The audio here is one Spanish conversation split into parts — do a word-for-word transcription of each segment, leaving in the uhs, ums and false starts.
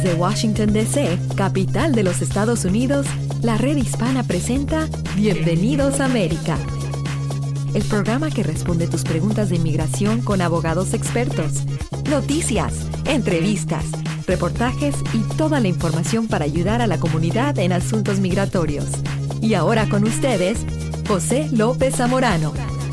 Desde Washington, D C, capital de los Estados Unidos, la Red Hispana presenta Bienvenidos a América, el programa que responde tus preguntas de inmigración con abogados expertos, noticias, entrevistas, reportajes y toda la información para ayudar a la comunidad en asuntos migratorios. Y ahora con ustedes, José López Zamorano.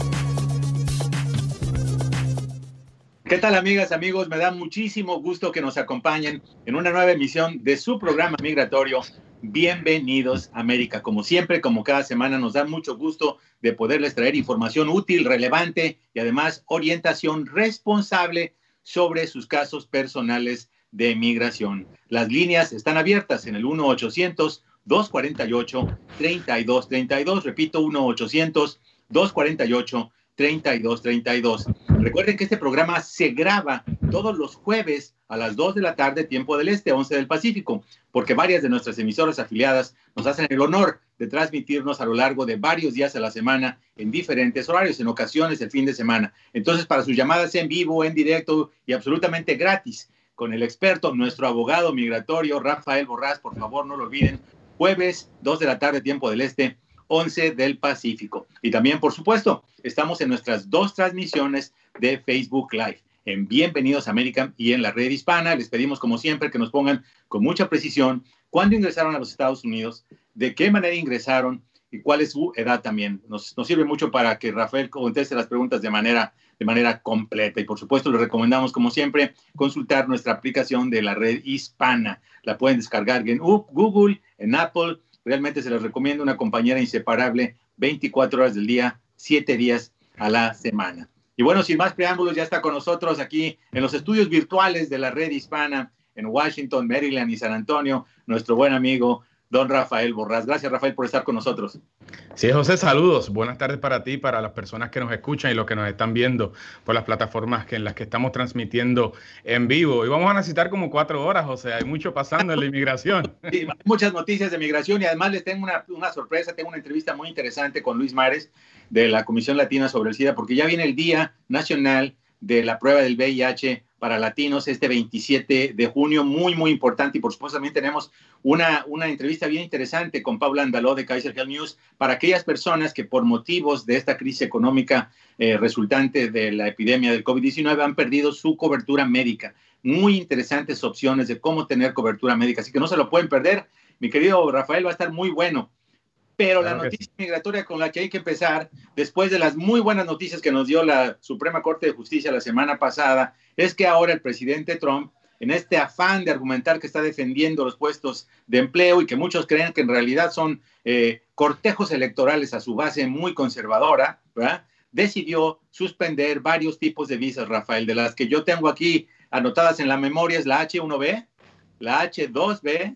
¿Qué tal, amigas, amigos? Me da muchísimo gusto que nos acompañen en una nueva emisión de su programa migratorio, Bienvenidos a América. Como siempre, como cada semana, nos da mucho gusto de poderles traer información útil, relevante y además orientación responsable sobre sus casos personales de migración. Las líneas están abiertas en el uno ochocientos, dos cuarenta y ocho, treinta y dos treinta y dos. Repito, uno ochocientos, dos cuarenta y ocho, treinta y dos treinta y dos. Recuerden que este programa se graba todos los jueves a las dos de la tarde, tiempo del este, once del Pacífico, porque varias de nuestras emisoras afiliadas nos hacen el honor de transmitirnos a lo largo de varios días a la semana en diferentes horarios, en ocasiones el fin de semana. Entonces, para sus llamadas en vivo, en directo y absolutamente gratis, con el experto, nuestro abogado migratorio, Rafael Borrás, por favor, no lo olviden, jueves, dos de la tarde, tiempo del este, once del Pacífico. Y también, por supuesto, estamos en nuestras dos transmisiones de Facebook Live, en Bienvenidos a América y en la Red Hispana. Les pedimos, como siempre, que nos pongan con mucha precisión cuándo ingresaron a los Estados Unidos, de qué manera ingresaron y cuál es su edad también. Nos, nos sirve mucho para que Rafael conteste las preguntas de manera, de manera completa. Y, por supuesto, les recomendamos, como siempre, consultar nuestra aplicación de la Red Hispana. La pueden descargar en Google, en Apple. Realmente se les recomiendo, una compañera inseparable, veinticuatro horas del día, siete días a la semana. Y bueno, sin más preámbulos, ya está con nosotros aquí en los estudios virtuales de la Red Hispana en Washington, Maryland y San Antonio, nuestro buen amigo don Rafael Borrás. Gracias, Rafael, por estar con nosotros. Sí, José, saludos. Buenas tardes para ti, para las personas que nos escuchan y los que nos están viendo por las plataformas que en las que estamos transmitiendo en vivo. Y vamos a necesitar como cuatro horas, José. Hay mucho pasando en la inmigración. Sí, muchas noticias de migración y además les tengo una, una sorpresa. Tengo una entrevista muy interesante con Luis Mares de la Comisión Latina sobre el SIDA, porque ya viene el Día Nacional de la Prueba del V I H para latinos este veintisiete de junio, muy, muy importante. Y por supuesto también tenemos una, una entrevista bien interesante con Paula Andaló de Kaiser Health News para aquellas personas que por motivos de esta crisis económica eh, resultante de la epidemia del COVID diecinueve han perdido su cobertura médica. Muy interesantes opciones de cómo tener cobertura médica, así que no se lo pueden perder. Mi querido Rafael, va a estar muy bueno. Pero claro, la noticia sí. migratoria con la que hay que empezar, después de las muy buenas noticias que nos dio la Suprema Corte de Justicia la semana pasada, es que ahora el presidente Trump, en este afán de argumentar que está defendiendo los puestos de empleo y que muchos creen que en realidad son eh, cortejos electorales a su base muy conservadora, ¿verdad?, decidió suspender varios tipos de visas, Rafael, de las que yo tengo aquí anotadas en la memoria es la H uno B, la H dos B,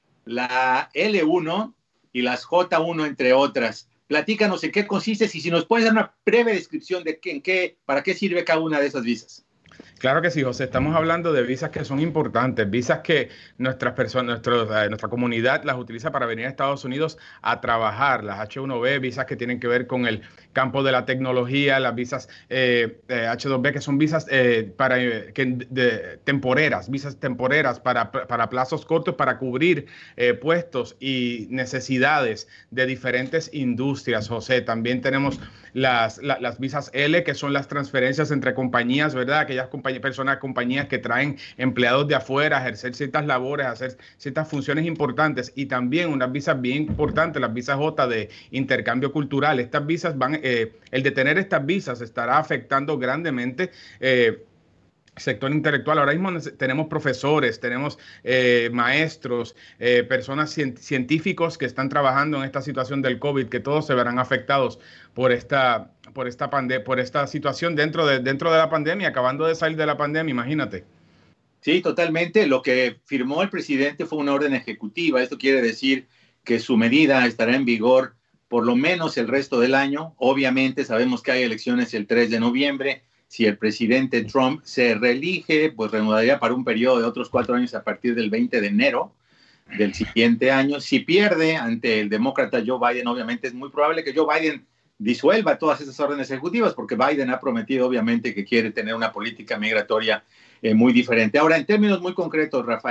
la L uno y las J uno, entre otras. Platícanos en qué consiste y si nos puedes dar una breve descripción de qué, en qué, para qué sirve cada una de esas visas. Claro que sí, José. Estamos hablando de visas que son importantes, visas que nuestras personas, nuestro, eh, nuestra comunidad las utiliza para venir a Estados Unidos a trabajar. Las H uno B, visas que tienen que ver con el campo de la tecnología, las visas eh, eh, H dos B, que son visas eh, para, eh, que, de, temporeras, visas temporeras para, para plazos cortos, para cubrir eh, puestos y necesidades de diferentes industrias, José. También tenemos las, la, las visas L, que son las transferencias entre compañías, ¿verdad? Aquellas compañías personas, compañías que traen empleados de afuera a ejercer ciertas labores, a hacer ciertas funciones importantes, y también unas visas bien importantes, las visas J de intercambio cultural. Estas visas van, eh, el de tener estas visas estará afectando grandemente eh, sector intelectual. Ahora mismo tenemos profesores, tenemos eh, maestros, eh, personas cient científicos que están trabajando en esta situación del COVID, que todos se verán afectados por esta, por esta, por esta situación dentro de, dentro de la pandemia, acabando de salir de la pandemia, imagínate. Sí, totalmente. Lo que firmó el presidente fue una orden ejecutiva. Esto quiere decir que su medida estará en vigor por lo menos el resto del año. Obviamente sabemos que hay elecciones el tres de noviembre. Si el presidente Trump se reelige, pues reanudaría para un periodo de otros cuatro años a partir del veinte de enero del siguiente año. Si pierde ante el demócrata Joe Biden, obviamente es muy probable que Joe Biden disuelva todas esas órdenes ejecutivas, porque Biden ha prometido obviamente que quiere tener una política migratoria eh, muy diferente. Ahora, en términos muy concretos, Rafael,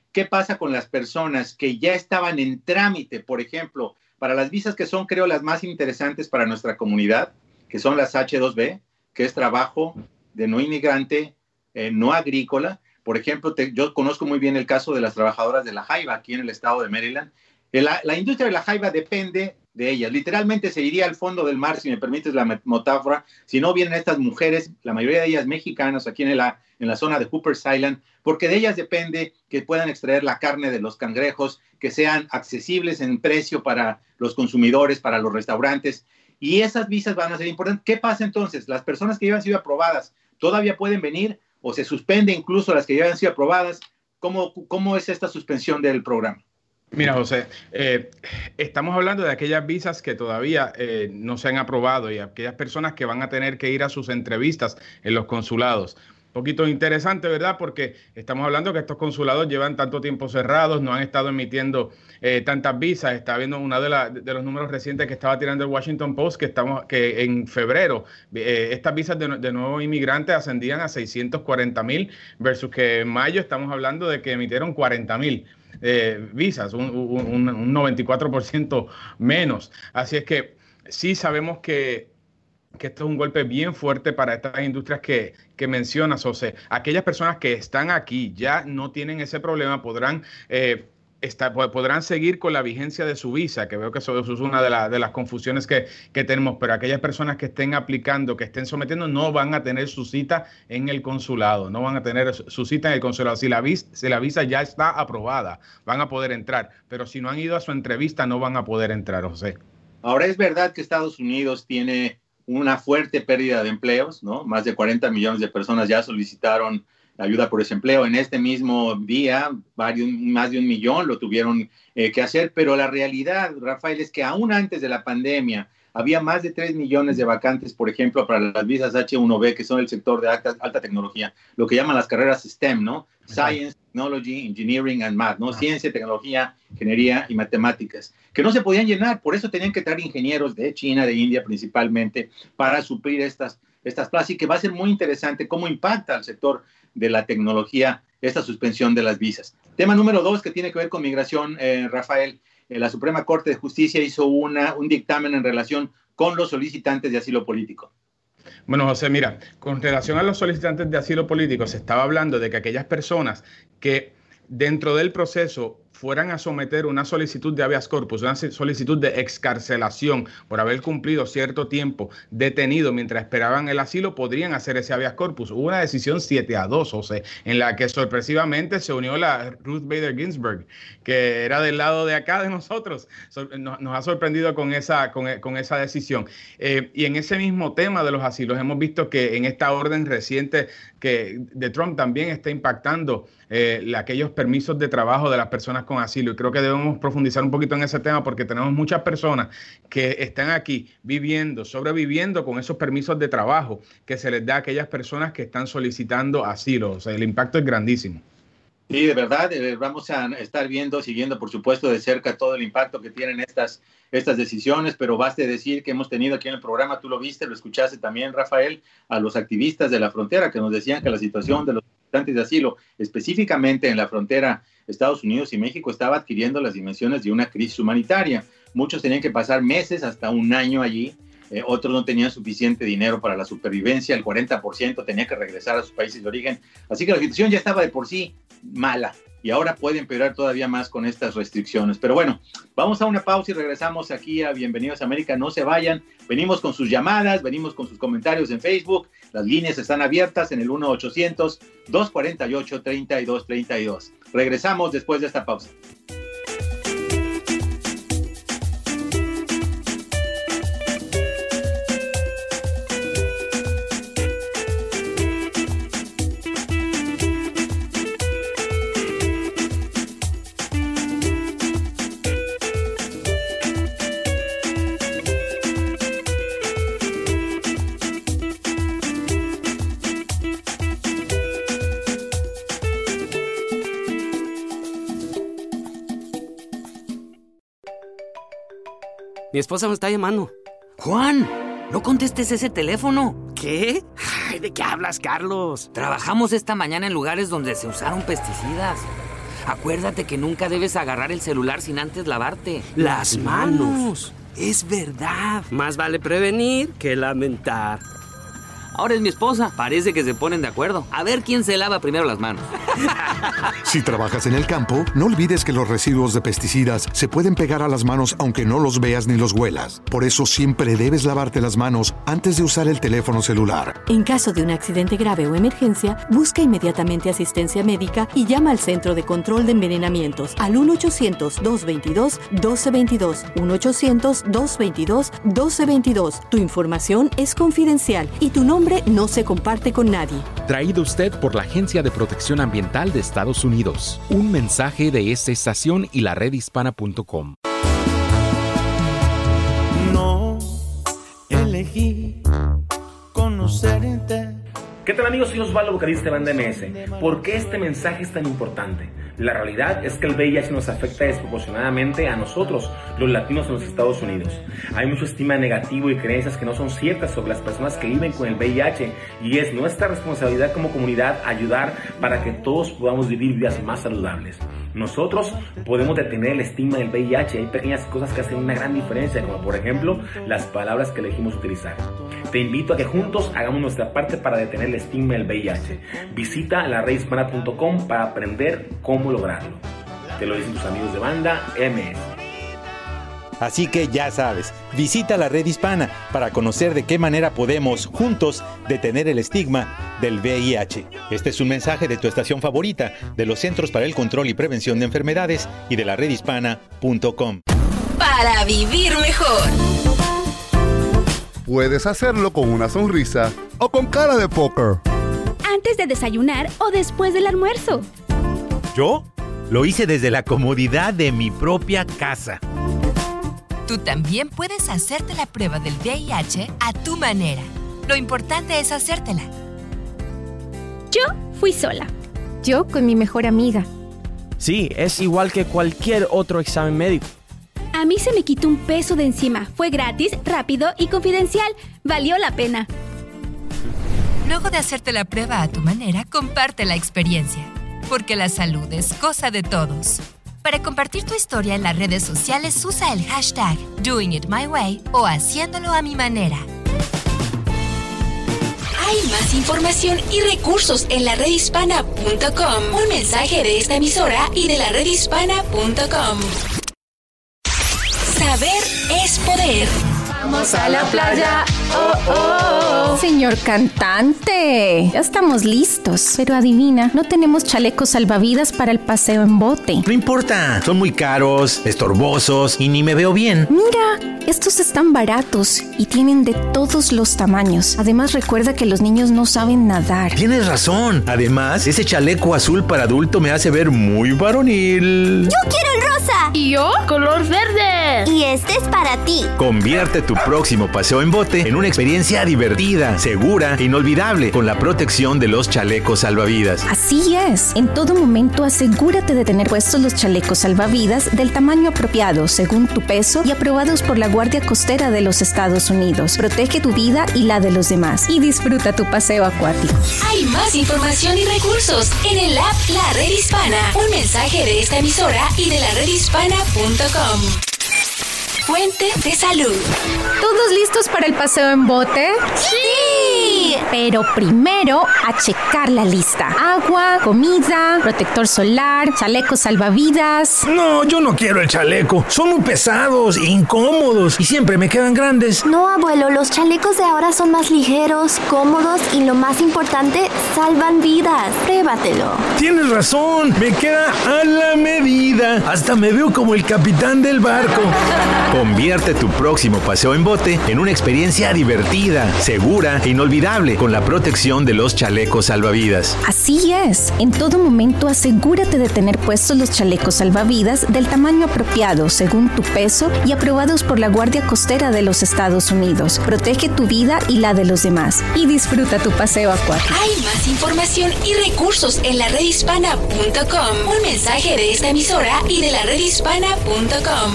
¿Qué pasa con las personas que ya estaban en trámite? Por ejemplo, para las visas que son, creo, las más interesantes para nuestra comunidad, que son las hache dos be, que es trabajo de no inmigrante, eh, no agrícola. Por ejemplo, te, yo conozco muy bien el caso de las trabajadoras de la jaiba aquí en el estado de Maryland. La, la industria de la jaiba depende de ellas. Literalmente se iría al fondo del mar, si me permites la metáfora, si no vienen estas mujeres, la mayoría de ellas mexicanas, aquí en la, en la zona de Cooper's Island, porque de ellas depende que puedan extraer la carne de los cangrejos, que sean accesibles en precio para los consumidores, para los restaurantes, y esas visas van a ser importantes. ¿Qué pasa entonces? Las personas que ya han sido aprobadas, ¿todavía pueden venir o se suspende incluso las que ya han sido aprobadas? ¿Cómo, cómo es esta suspensión del programa? Mira, José, eh, estamos hablando de aquellas visas que todavía eh, no se han aprobado y aquellas personas que van a tener que ir a sus entrevistas en los consulados. Un poquito interesante, ¿verdad? Porque estamos hablando que estos consulados llevan tanto tiempo cerrados, no han estado emitiendo eh, tantas visas. Está viendo uno de, la, de los números recientes que estaba tirando el Washington Post, que estamos que en febrero eh, estas visas de, de nuevos inmigrantes ascendían a seiscientos cuarenta mil, versus que en mayo estamos hablando de que emitieron cuarenta mil. Eh, visas, un, un, un noventa y cuatro por ciento menos. Así es que sí sabemos que, que esto es un golpe bien fuerte para estas industrias que, que mencionas, José. Aquellas personas que están aquí ya no tienen ese problema, podrán... Eh, Está, podrán seguir con la vigencia de su visa, que veo que eso, eso es una de, la, de las confusiones que, que tenemos, pero aquellas personas que estén aplicando, que estén sometiendo, no van a tener su cita en el consulado, no van a tener su cita en el consulado. Si la, vis, si la visa ya está aprobada, van a poder entrar, pero si no han ido a su entrevista, no van a poder entrar, José. Ahora, es verdad que Estados Unidos tiene una fuerte pérdida de empleos, ¿no? Más de cuarenta millones de personas ya solicitaron ayuda por desempleo. En este mismo día, varios, más de un millón lo tuvieron eh, que hacer, pero la realidad, Rafael, es que aún antes de la pandemia había más de tres millones de vacantes, por ejemplo, para las visas hache uno be, que son el sector de alta, alta tecnología, lo que llaman las carreras STEM, ¿no? Science, Technology, Engineering and Math, ¿no? Ciencia, tecnología, ingeniería y matemáticas, que no se podían llenar, por eso tenían que traer ingenieros de China, de India principalmente, para suplir estas, estas plazas, y que va a ser muy interesante cómo impacta al sector de la tecnología esta suspensión de las visas. Tema número dos, que tiene que ver con migración, eh, Rafael. Eh, la Suprema Corte de Justicia hizo una, un dictamen en relación con los solicitantes de asilo político. Bueno, José, mira, con relación a los solicitantes de asilo político, se estaba hablando de que aquellas personas que dentro del proceso fueran a someter una solicitud de habeas corpus, una solicitud de excarcelación por haber cumplido cierto tiempo detenido mientras esperaban el asilo, podrían hacer ese habeas corpus. Hubo una decisión siete a dos, José, en la que sorpresivamente se unió la Ruth Bader Ginsburg, que era del lado de acá de nosotros. Nos, nos ha sorprendido con esa, con, con esa decisión. Eh, y en ese mismo tema de los asilos, hemos visto que en esta orden reciente que de Trump también está impactando eh, aquellos permisos de trabajo de las personas con asilo, y creo que debemos profundizar un poquito en ese tema porque tenemos muchas personas que están aquí viviendo, sobreviviendo con esos permisos de trabajo que se les da a aquellas personas que están solicitando asilo. O sea, el impacto es grandísimo. Sí, de verdad, eh, vamos a estar viendo, siguiendo por supuesto de cerca todo el impacto que tienen estas, estas decisiones, pero baste decir que hemos tenido aquí en el programa, tú lo viste, lo escuchaste también, Rafael, a los activistas de la frontera que nos decían que la situación de los solicitantes de asilo, específicamente en la frontera Estados Unidos y México, estaba adquiriendo las dimensiones de una crisis humanitaria. Muchos tenían que pasar meses, hasta un año allí. Eh, otros no tenían suficiente dinero para la supervivencia, el cuarenta por ciento tenía que regresar a sus países de origen. Así que la situación ya estaba de por sí mala y ahora puede empeorar todavía más con estas restricciones. Pero bueno, vamos a una pausa y regresamos aquí a Bienvenidos a América. No se vayan, venimos con sus llamadas, venimos con sus comentarios en Facebook. Las líneas están abiertas en el uno ochocientos, dos cuarenta y ocho, treinta y dos treinta y dos. Regresamos después de esta pausa. Mi esposa me está llamando. Juan, no contestes ese teléfono. ¿Qué? Ay, ¿de qué hablas, Carlos? Trabajamos esta mañana en lugares donde se usaron pesticidas. Acuérdate que nunca debes agarrar el celular sin antes lavarte las manos. Es verdad. Más vale prevenir que lamentar. Ahora es mi esposa. Parece que se ponen de acuerdo. A ver quién se lava primero las manos. Si trabajas en el campo, no olvides que los residuos de pesticidas se pueden pegar a las manos aunque no los veas ni los huelas. Por eso siempre debes lavarte las manos antes de usar el teléfono celular. En caso de un accidente grave o emergencia, busca inmediatamente asistencia médica y llama al Centro de Control de Envenenamientos al uno ochocientos, dos veintidós, doce veintidós. uno ochocientos, dos veintidós, doce veintidós. Tu información es confidencial y tu nombre no se comparte con nadie. Traído usted por la Agencia de Protección Ambiental de Estados Unidos. Un mensaje de esta estación y la red hispana punto com. No elegí conocerte. ¿Qué tal, amigos? Soy Osvaldo, vocalista de Banda M S. ¿Por qué este mensaje es tan importante? La realidad es que el V I H nos afecta desproporcionadamente a nosotros, los latinos en los Estados Unidos. Hay mucho estima negativo y creencias que no son ciertas sobre las personas que viven con el V I H, y es nuestra responsabilidad como comunidad ayudar para que todos podamos vivir vidas más saludables. Nosotros podemos detener el estigma del V I H. Hay pequeñas cosas que hacen una gran diferencia, como por ejemplo las palabras que elegimos utilizar. Te invito a que juntos hagamos nuestra parte para detener el estigma del V I H. Visita la red hispana punto com para aprender cómo lograrlo. Te lo dicen tus amigos de Banda M S. Así que ya sabes, visita la Red Hispana para conocer de qué manera podemos, juntos, detener el estigma del V I H. Este es un mensaje de tu estación favorita, de los Centros para el Control y Prevención de Enfermedades y de la red hispana punto com. Para vivir mejor. Puedes hacerlo con una sonrisa o con cara de póker. Antes de desayunar o después del almuerzo. ¿Yo? Lo hice desde la comodidad de mi propia casa. Tú también puedes hacerte la prueba del V I H a tu manera. Lo importante es hacértela. Yo fui sola. Yo con mi mejor amiga. Sí, es igual que cualquier otro examen médico. A mí se me quitó un peso de encima. Fue gratis, rápido y confidencial. Valió la pena. Luego de hacerte la prueba a tu manera, comparte la experiencia. Porque la salud es cosa de todos. Para compartir tu historia en las redes sociales, usa el hashtag Doing It My Way o Haciéndolo a mi manera. Hay más información y recursos en la red hispana punto com. Un mensaje de esta emisora y de la red hispana punto com. Saber es poder. Vamos a la playa, oh, oh. Señor cantante, ya estamos listos. Pero adivina, no tenemos chalecos salvavidas para el paseo en bote. No importa, son muy caros, estorbosos y ni me veo bien. Mira, estos están baratos y tienen de todos los tamaños. Además, recuerda que los niños no saben nadar. Tienes razón. Además, ese chaleco azul para adulto me hace ver muy varonil. ¡Yo quiero el rosa! ¿Y yo? ¡Color verde! Y este es para ti. Convierte tu próximo paseo en bote en una experiencia divertida, segura e inolvidable con la protección de los chalecos salvavidas. Así es. En todo momento asegúrate de tener puestos los chalecos salvavidas del tamaño apropiado según tu peso y aprobados por la Guardia Costera de los Estados Unidos. Protege tu vida y la de los demás y disfruta tu paseo acuático. Hay más información y recursos en el app La Red Hispana. Un mensaje de esta emisora y de la red hispana punto com. Fuente de salud. ¿Todos listos para el paseo en bote? ¡Sí! Pero primero a checar la lista. Agua, comida, protector solar, chalecos salvavidas. No, yo no quiero el chaleco. Son muy pesados, incómodos y siempre me quedan grandes. No, abuelo, los chalecos de ahora son más ligeros, cómodos y lo más importante, salvan vidas. Pruébatelo. Tienes razón, me queda a la medida. Hasta me veo como el capitán del barco. Convierte tu próximo paseo en bote en una experiencia divertida, segura e inolvidable con la protección de los chalecos salvavidas. Así es. En todo momento asegúrate de tener puestos los chalecos salvavidas del tamaño apropiado según tu peso y aprobados por la Guardia Costera de los Estados Unidos. Protege tu vida y la de los demás y disfruta tu paseo acuático. Hay más información y recursos en la red hispana punto com. Un mensaje de esta emisora y de la red hispana punto com.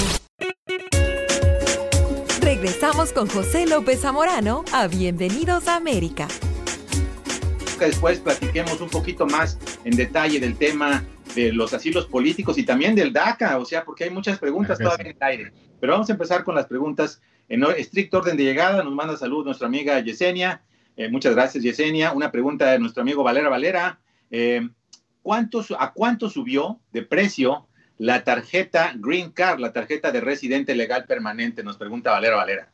Regresamos con José López Zamorano a Bienvenidos a América. Después platiquemos un poquito más en detalle del tema de los asilos políticos y también del DACA, o sea, porque hay muchas preguntas todavía en el aire. Pero vamos a empezar con las preguntas en estricto orden de llegada. Nos manda salud nuestra amiga Yesenia. Eh, muchas gracias, Yesenia. Una pregunta de nuestro amigo Valera Valera. Eh, ¿cuánto, ¿A cuánto subió de precio la tarjeta Green Card, la tarjeta de residente legal permanente? Nos pregunta Valera Valera.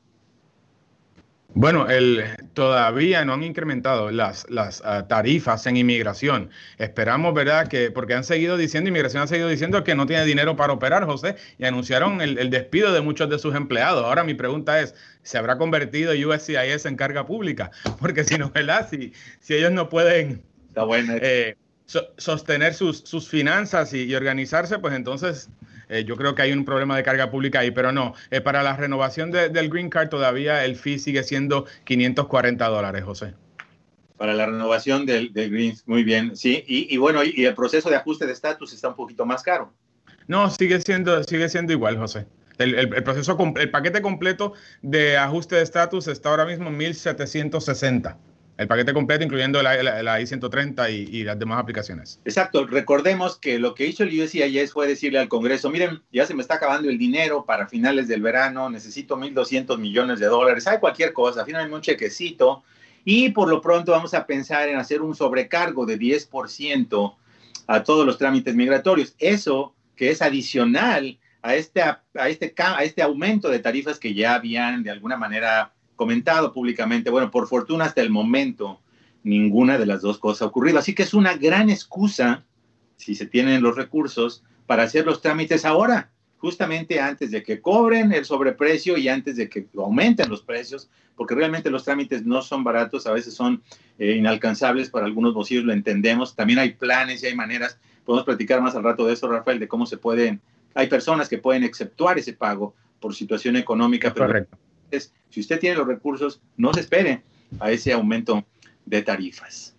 Bueno, el, todavía no han incrementado las, las uh, tarifas en inmigración. Esperamos, ¿verdad? Que porque han seguido diciendo, inmigración ha seguido diciendo que no tiene dinero para operar, José, y anunciaron el, el despido de muchos de sus empleados. Ahora mi pregunta es, ¿se habrá convertido U S C I S en carga pública? Porque si no, ¿verdad? Si, si ellos no pueden Está bueno. eh, so, sostener sus, sus finanzas y, y organizarse, pues entonces... Eh, yo creo que hay un problema de carga pública ahí, pero no. Eh, para la renovación de, del Green Card todavía el fee sigue siendo quinientos cuarenta dólares, José. Para la renovación del, del Green, muy bien. Sí, y, y bueno, y, y el proceso de ajuste de estatus está un poquito más caro. No, sigue siendo, sigue siendo igual, José. El, el, el proceso, el paquete completo de ajuste de estatus está ahora mismo en mil setecientos sesenta. El paquete completo, incluyendo la, la, la I ciento treinta y, y las demás aplicaciones. Exacto. Recordemos que lo que hizo el U S C I S fue decirle al Congreso, miren, ya se me está acabando el dinero para finales del verano, necesito mil doscientos millones de dólares, hay cualquier cosa, finalmente un chequecito, y por lo pronto vamos a pensar en hacer un sobrecargo de diez por ciento a todos los trámites migratorios. Eso que es adicional a este, a este, a este aumento de tarifas que ya habían de alguna manera comentado públicamente. Bueno, por fortuna hasta el momento ninguna de las dos cosas ha ocurrido. Así que es una gran excusa, si se tienen los recursos, para hacer los trámites ahora, justamente antes de que cobren el sobreprecio y antes de que aumenten los precios, porque realmente los trámites no son baratos, a veces son eh, inalcanzables para algunos bolsillos, lo entendemos. También hay planes y hay maneras, podemos platicar más al rato de eso, Rafael, de cómo se pueden, hay personas que pueden exceptuar ese pago por situación económica, pero correcto. Si usted tiene los recursos, no se espere a ese aumento de tarifas.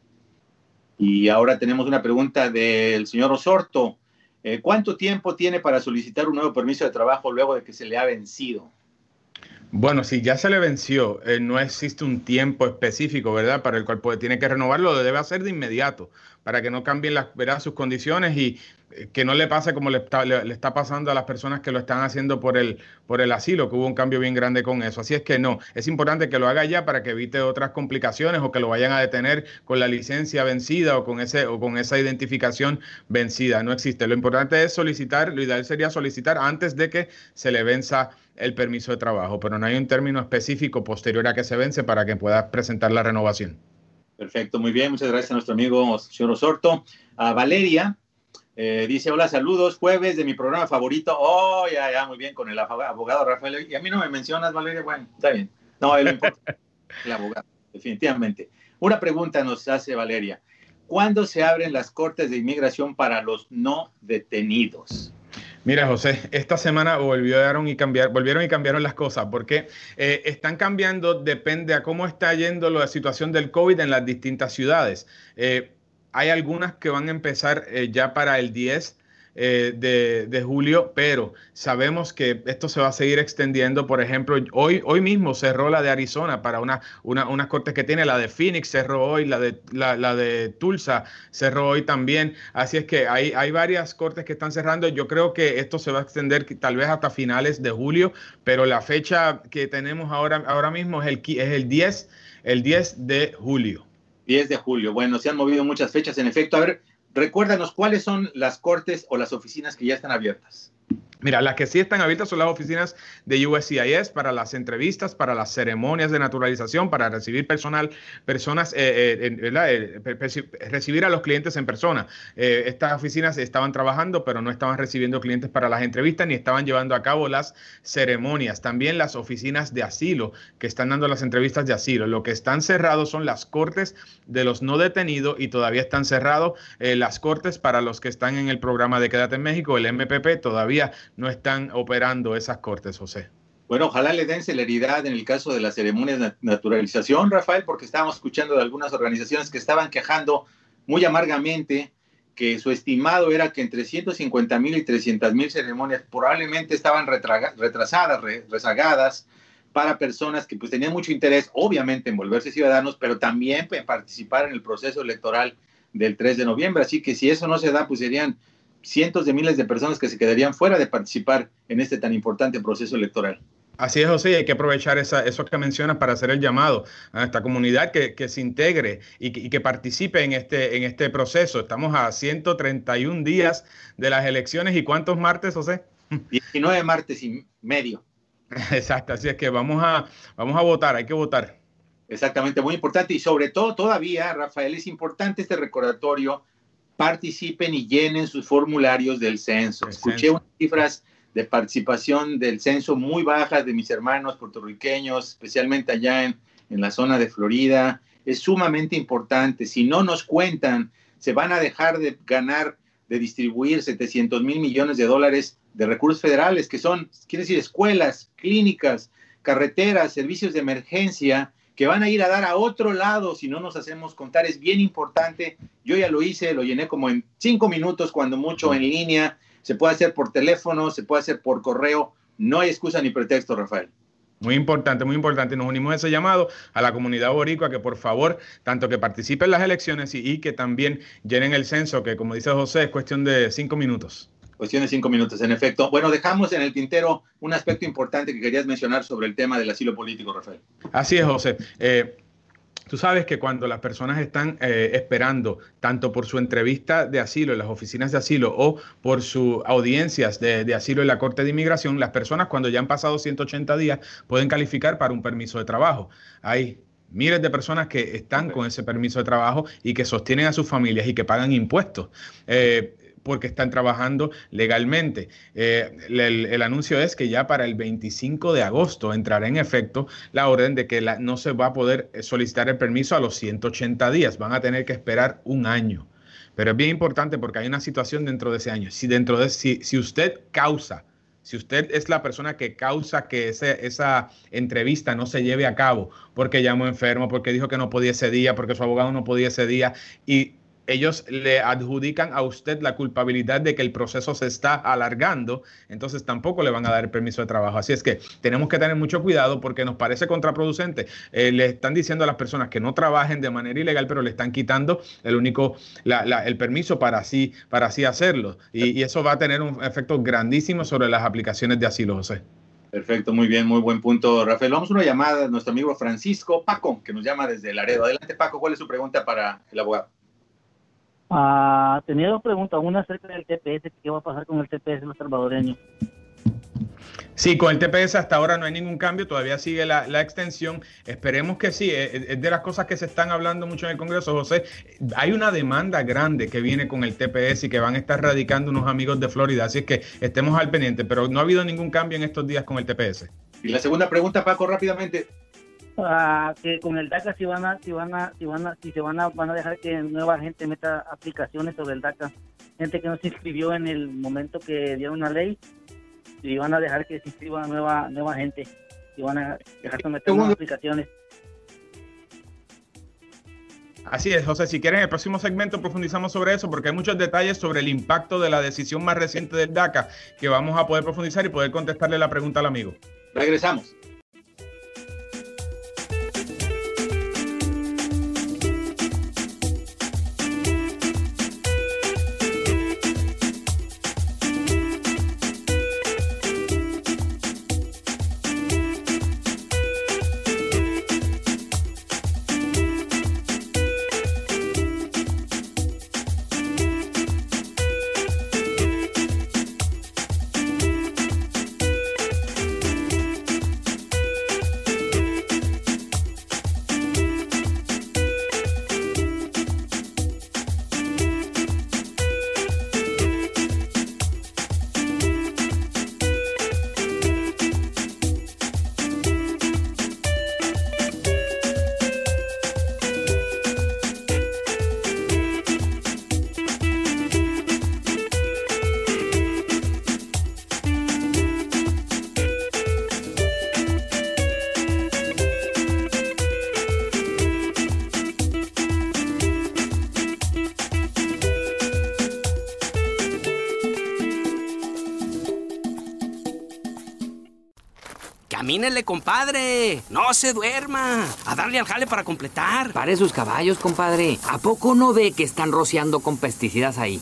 Y ahora tenemos una pregunta del señor Osorto. Eh, ¿Cuánto tiempo tiene para solicitar un nuevo permiso de trabajo luego de que se le ha vencido? Bueno, si ya se le venció, eh, no existe un tiempo específico, ¿verdad?, para el cual puede, tiene que renovarlo, lo debe hacer de inmediato, para que no cambien las, ¿verdad?, sus condiciones y eh, que no le pase como le está, le, le está pasando a las personas que lo están haciendo por el, por el asilo, que hubo un cambio bien grande con eso. Así es que no, es importante que lo haga ya para que evite otras complicaciones o que lo vayan a detener con la licencia vencida o con, ese, o con esa identificación vencida. No existe. Lo importante es solicitar, lo ideal sería solicitar antes de que se le venza el permiso de trabajo, pero no hay un término específico posterior a que se vence para que pueda presentar la renovación. Perfecto, muy bien, muchas gracias a nuestro amigo señor Osorto. A Valeria eh, dice, hola, saludos, jueves de mi programa favorito. Oh, ya, ya, muy bien, con el abogado Rafael. Y a mí no me mencionas, Valeria, bueno, está bien. No, él no importa, el abogado, definitivamente. Una pregunta nos hace Valeria. ¿Cuándo se abren las cortes de inmigración para los no detenidos? Mira, José, esta semana volvieron y, cambiar, volvieron y cambiaron las cosas porque eh, están cambiando, depende a cómo está yendo la situación del COVID en las distintas ciudades. Eh, hay algunas que van a empezar eh, ya para el diez eh, de, de julio, pero sabemos que esto se va a seguir extendiendo. Por ejemplo, hoy, hoy mismo cerró la de Arizona para una, una, unas cortes que tiene, la de Phoenix cerró hoy, la de, la, la de Tulsa cerró hoy también. Así es que hay, hay varias cortes que están cerrando. Yo creo que esto se va a extender tal vez hasta finales de julio, pero la fecha que tenemos ahora, ahora mismo es el, es el diez, el diez de julio. diez de julio. Bueno, se han movido muchas fechas, en efecto. A ver, recuérdanos, ¿cuáles son las cortes o las oficinas que ya están abiertas? Mira, las que sí están abiertas son las oficinas de U S C I S para las entrevistas, para las ceremonias de naturalización, para recibir personal, personas, eh, eh, ¿verdad? Eh, recibir a los clientes en persona. Eh, estas oficinas estaban trabajando, pero no estaban recibiendo clientes para las entrevistas ni estaban llevando a cabo las ceremonias. También las oficinas de asilo que están dando las entrevistas de asilo. Lo que están cerrados son las cortes de los no detenidos y todavía están cerrados eh, las cortes para los que están en el programa de Quédate en México, el M P P, todavía no están operando esas cortes, José. Bueno, ojalá le den celeridad en el caso de las ceremonias de naturalización, Rafael, porque estábamos escuchando de algunas organizaciones que estaban quejando muy amargamente que su estimado era que entre ciento cincuenta mil y trescientas mil ceremonias probablemente estaban retrasadas, rezagadas, para personas que pues tenían mucho interés, obviamente, en volverse ciudadanos, pero también en participar en el proceso electoral del tres de noviembre. Así que si eso no se da, pues serían cientos de miles de personas que se quedarían fuera de participar en este tan importante proceso electoral. Así es, José, y hay que aprovechar esa, eso que mencionas para hacer el llamado a esta comunidad que, que se integre y que, y que participe en este, en este proceso. Estamos a ciento treinta y un días de las elecciones. ¿Y cuántos martes, José? diecinueve martes y medio. Exacto, así es que vamos a, vamos a votar, hay que votar. Exactamente, muy importante. Y sobre todo, todavía, Rafael, es importante este recordatorio. Participen y llenen sus formularios del censo. El Escuché censo. unas cifras de participación del censo muy bajas de mis hermanos puertorriqueños, especialmente allá en, en la zona de Florida. Es sumamente importante. Si no nos cuentan, se van a dejar de ganar, de distribuir setecientos mil millones de dólares de recursos federales, que son, quiere decir, escuelas, clínicas, carreteras, servicios de emergencia, que van a ir a dar a otro lado si no nos hacemos contar. Es bien importante. Yo ya lo hice, lo llené como en cinco minutos, cuando mucho, en línea. Se puede hacer por teléfono, se puede hacer por correo. No hay excusa ni pretexto, Rafael. Muy importante, muy importante. Nos unimos a ese llamado a la comunidad boricua que por favor, tanto que participen en las elecciones y, y que también llenen el censo, que como dice José, es cuestión de cinco minutos. Cuestión de cinco minutos, en efecto. Bueno, dejamos en el tintero un aspecto importante que querías mencionar sobre el tema del asilo político, Rafael. Así es, José. Eh, Tú sabes que cuando las personas están eh, esperando, tanto por su entrevista de asilo en las oficinas de asilo o por sus audiencias de, de asilo en la Corte de Inmigración, las personas cuando ya han pasado ciento ochenta días pueden calificar para un permiso de trabajo. Hay miles de personas que están okay. con ese permiso de trabajo y que sostienen a sus familias y que pagan impuestos. Eh, porque están trabajando legalmente. Eh, el, el anuncio es que ya para el veinticinco de agosto entrará en efecto la orden de que la, no se va a poder solicitar el permiso a los ciento ochenta días, van a tener que esperar un año. Pero es bien importante porque hay una situación dentro de ese año. Si, dentro de, si, si usted causa, si usted es la persona que causa que ese, esa entrevista no se lleve a cabo, porque llamó enfermo, porque dijo que no podía ese día, porque su abogado no podía ese día, y ellos le adjudican a usted la culpabilidad de que el proceso se está alargando, entonces tampoco le van a dar el permiso de trabajo. Así es que tenemos que tener mucho cuidado porque nos parece contraproducente. Eh, le están diciendo a las personas que no trabajen de manera ilegal, pero le están quitando el único, la, la, el permiso para así, para así hacerlo. Y, y eso va a tener un efecto grandísimo sobre las aplicaciones de asilo, José. Perfecto, muy bien, muy buen punto, Rafael. Vamos a una llamada de nuestro amigo Francisco Paco, que nos llama desde Laredo. Adelante, Paco, ¿cuál es su pregunta para el abogado? Ah, tenía dos preguntas, una acerca del T P S, ¿qué va a pasar con el T P S de los salvadoreños? Sí, con el T P S hasta ahora no hay ningún cambio, todavía sigue la, la extensión, esperemos que sí, es, es de las cosas que se están hablando mucho en el Congreso, José. Hay una demanda grande que viene con el T P S y que van a estar radicando unos amigos de Florida, así es que estemos al pendiente, pero no ha habido ningún cambio en estos días con el T P S. Y la segunda pregunta, Paco, rápidamente. Uh, que con el DACA si van a si van a si van a si se van a van a dejar que nueva gente meta aplicaciones sobre el DACA, gente que no se inscribió en el momento que dieron la ley, y van a dejar que se inscriba nueva nueva gente y van a dejar de meter nuevas aplicaciones. Así es, José, si quieren en el próximo segmento profundizamos sobre eso porque hay muchos detalles sobre el impacto de la decisión más reciente del DACA que vamos a poder profundizar y poder contestarle la pregunta al amigo. Regresamos. Camínele, compadre. No se duerma. A darle al jale para completar. Pare sus caballos, compadre. ¿A poco no ve que están rociando con pesticidas ahí?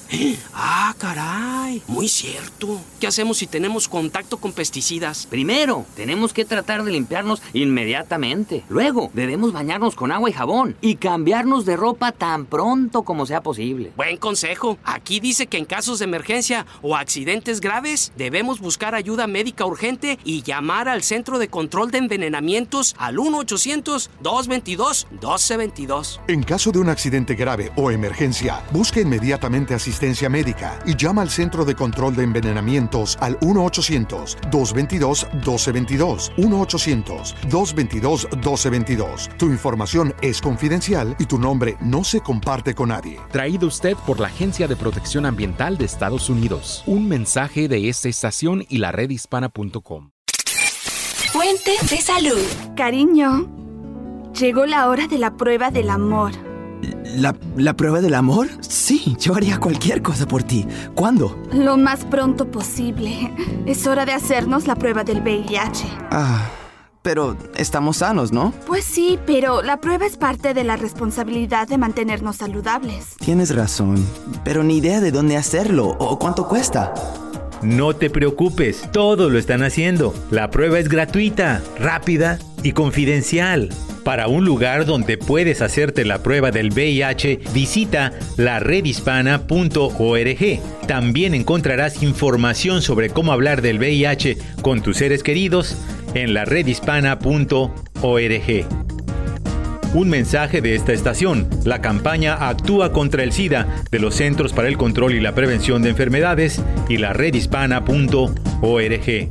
Ah, caray. Muy cierto. ¿Qué hacemos si tenemos contacto con pesticidas? Primero, tenemos que tratar de limpiarnos inmediatamente. Luego, debemos bañarnos con agua y jabón y cambiarnos de ropa tan pronto como sea posible. Buen consejo. Aquí dice que en casos de emergencia o accidentes graves, debemos buscar ayuda médica urgente y llamar al Centro de Control de Envenenamientos al uno ochocientos, dos veintidós, doce veintidós. En caso de un accidente grave o emergencia, busque inmediatamente asistencia médica y llama al Centro de Control de Envenenamientos al uno ochocientos, dos veintidós, doce veintidós. uno ochocientos, dos veintidós, doce veintidós. Tu información es confidencial y tu nombre no se comparte con nadie. Traído usted por la Agencia de Protección Ambiental de Estados Unidos. Un mensaje de esta estación y la red hispana punto com. Fuente de salud. Cariño, llegó la hora de la prueba del amor. ¿La, ¿La prueba del amor? Sí, yo haría cualquier cosa por ti. ¿Cuándo? Lo más pronto posible. Es hora de hacernos la prueba del V I H. Ah, pero estamos sanos, ¿no? Pues sí, pero la prueba es parte de la responsabilidad de mantenernos saludables. Tienes razón, pero ni idea de dónde hacerlo o cuánto cuesta. No te preocupes, todos lo están haciendo. La prueba es gratuita, rápida y confidencial. Para un lugar donde puedes hacerte la prueba del V I H, visita la red hispana punto org. También encontrarás información sobre cómo hablar del V I H con tus seres queridos en la red hispana punto org. Un mensaje de esta estación. La campaña Actúa contra el SIDA de los Centros para el Control y la Prevención de Enfermedades y la red hispana punto org.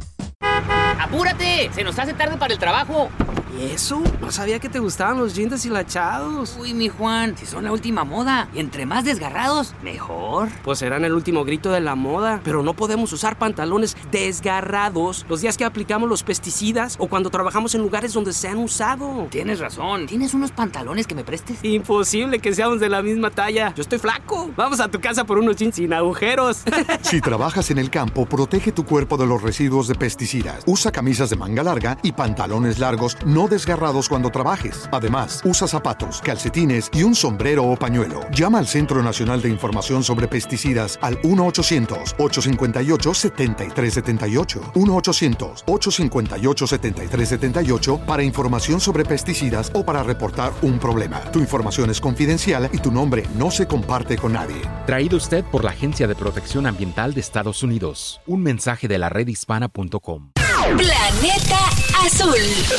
¡Apúrate! ¡Se nos hace tarde para el trabajo! ¿Y eso? No sabía que te gustaban los jeans deshilachados. Uy, mi Juan, si son la última moda. Y entre más desgarrados, mejor. Pues serán el último grito de la moda. Pero no podemos usar pantalones desgarrados los días que aplicamos los pesticidas o cuando trabajamos en lugares donde se han usado. Tienes razón. ¿Tienes unos pantalones que me prestes? Imposible que seamos de la misma talla. Yo estoy flaco. Vamos a tu casa por unos jeans sin agujeros. Si trabajas en el campo, protege tu cuerpo de los residuos de pesticidas. Usa camisas de manga larga y pantalones largos no desgarrados cuando trabajes. Además, usa zapatos, calcetines y un sombrero o pañuelo. Llama al Centro Nacional de Información sobre Pesticidas al uno ochocientos, ocho cinco ocho, siete tres siete ocho. uno ochocientos, ocho cinco ocho, siete tres siete ocho para información sobre pesticidas o para reportar un problema. Tu información es confidencial y tu nombre no se comparte con nadie. Traído usted por la Agencia de Protección Ambiental de Estados Unidos. Un mensaje de la red hispana punto com. Planeta Azul.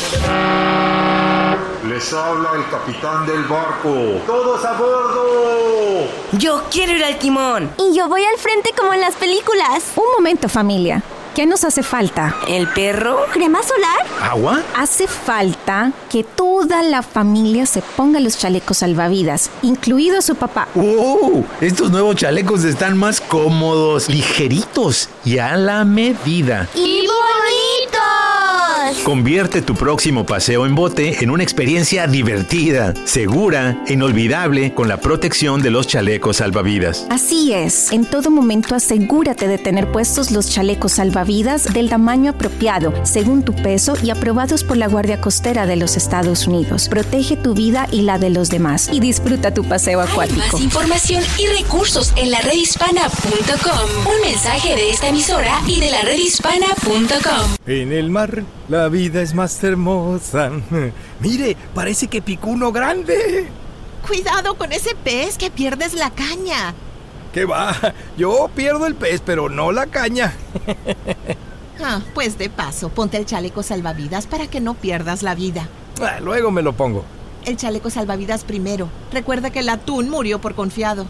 Les habla el capitán del barco. ¡Todos a bordo! Yo quiero ir al timón. Y yo voy al frente como en las películas. Un momento, familia. ¿Qué nos hace falta? ¿El perro? ¿Crema solar? ¿Agua? Hace falta que toda la familia se ponga los chalecos salvavidas, incluido su papá. ¡Oh! Estos nuevos chalecos están más cómodos, ligeritos y a la medida. ¡Y bonitos! Convierte tu próximo paseo en bote en una experiencia divertida, segura e inolvidable con la protección de los chalecos salvavidas. Así es. En todo momento asegúrate de tener puestos los chalecos salvavidas del tamaño apropiado, según tu peso y aprobados por la Guardia Costera de los Estados Unidos. Protege tu vida y la de los demás y disfruta tu paseo acuático. Hay más información y recursos en la red hispana punto com. Un mensaje de esta emisora y de la red hispana punto com. En el mar la vida es más hermosa. Mire, parece que picó uno grande. Cuidado con ese pez, que pierdes la caña. ¿Qué va? Yo pierdo el pez, pero no la caña. Ah, pues de paso, ponte el chaleco salvavidas para que no pierdas la vida. Ah, luego me lo pongo. El chaleco salvavidas primero. Recuerda que el atún murió por confiado.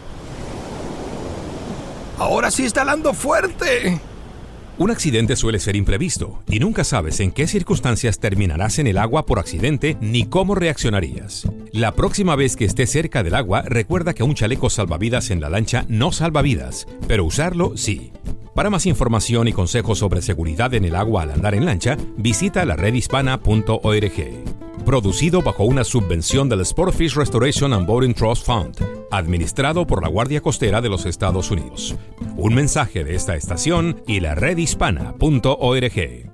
Ahora sí está helando fuerte. Un accidente suele ser imprevisto y nunca sabes en qué circunstancias terminarás en el agua por accidente ni cómo reaccionarías. La próxima vez que estés cerca del agua, recuerda que un chaleco salvavidas en la lancha no salva vidas, pero usarlo sí. Para más información y consejos sobre seguridad en el agua al andar en lancha, visita la red hispana punto org. Producido bajo una subvención del Sportfish Restoration and Boating Trust Fund, administrado por la Guardia Costera de los Estados Unidos. Un mensaje de esta estación y la red hispana punto org.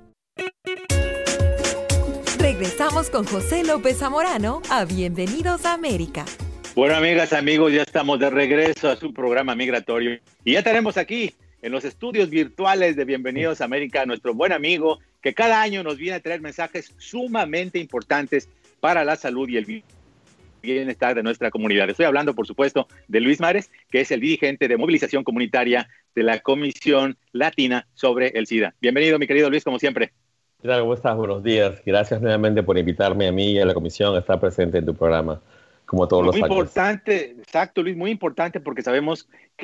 Regresamos con José López Zamorano a Bienvenidos a América. Bueno, amigas, amigos, ya estamos de regreso a su programa migratorio y ya tenemos aquí en los estudios virtuales de Bienvenidos a América a nuestro buen amigo que cada año nos viene a traer mensajes sumamente importantes para la salud y el bienestar de nuestra comunidad. Estoy hablando, por supuesto, de Luis Mares, que es el dirigente de movilización comunitaria de la Comisión Latina sobre el SIDA. Bienvenido, mi querido Luis, como siempre. ¿Qué tal? ¿Cómo estás? Buenos días. Gracias nuevamente por invitarme a mí y a la Comisión a estar presente en tu programa. Como todos los años. Muy importante, exacto, Luis, muy importante porque sabemos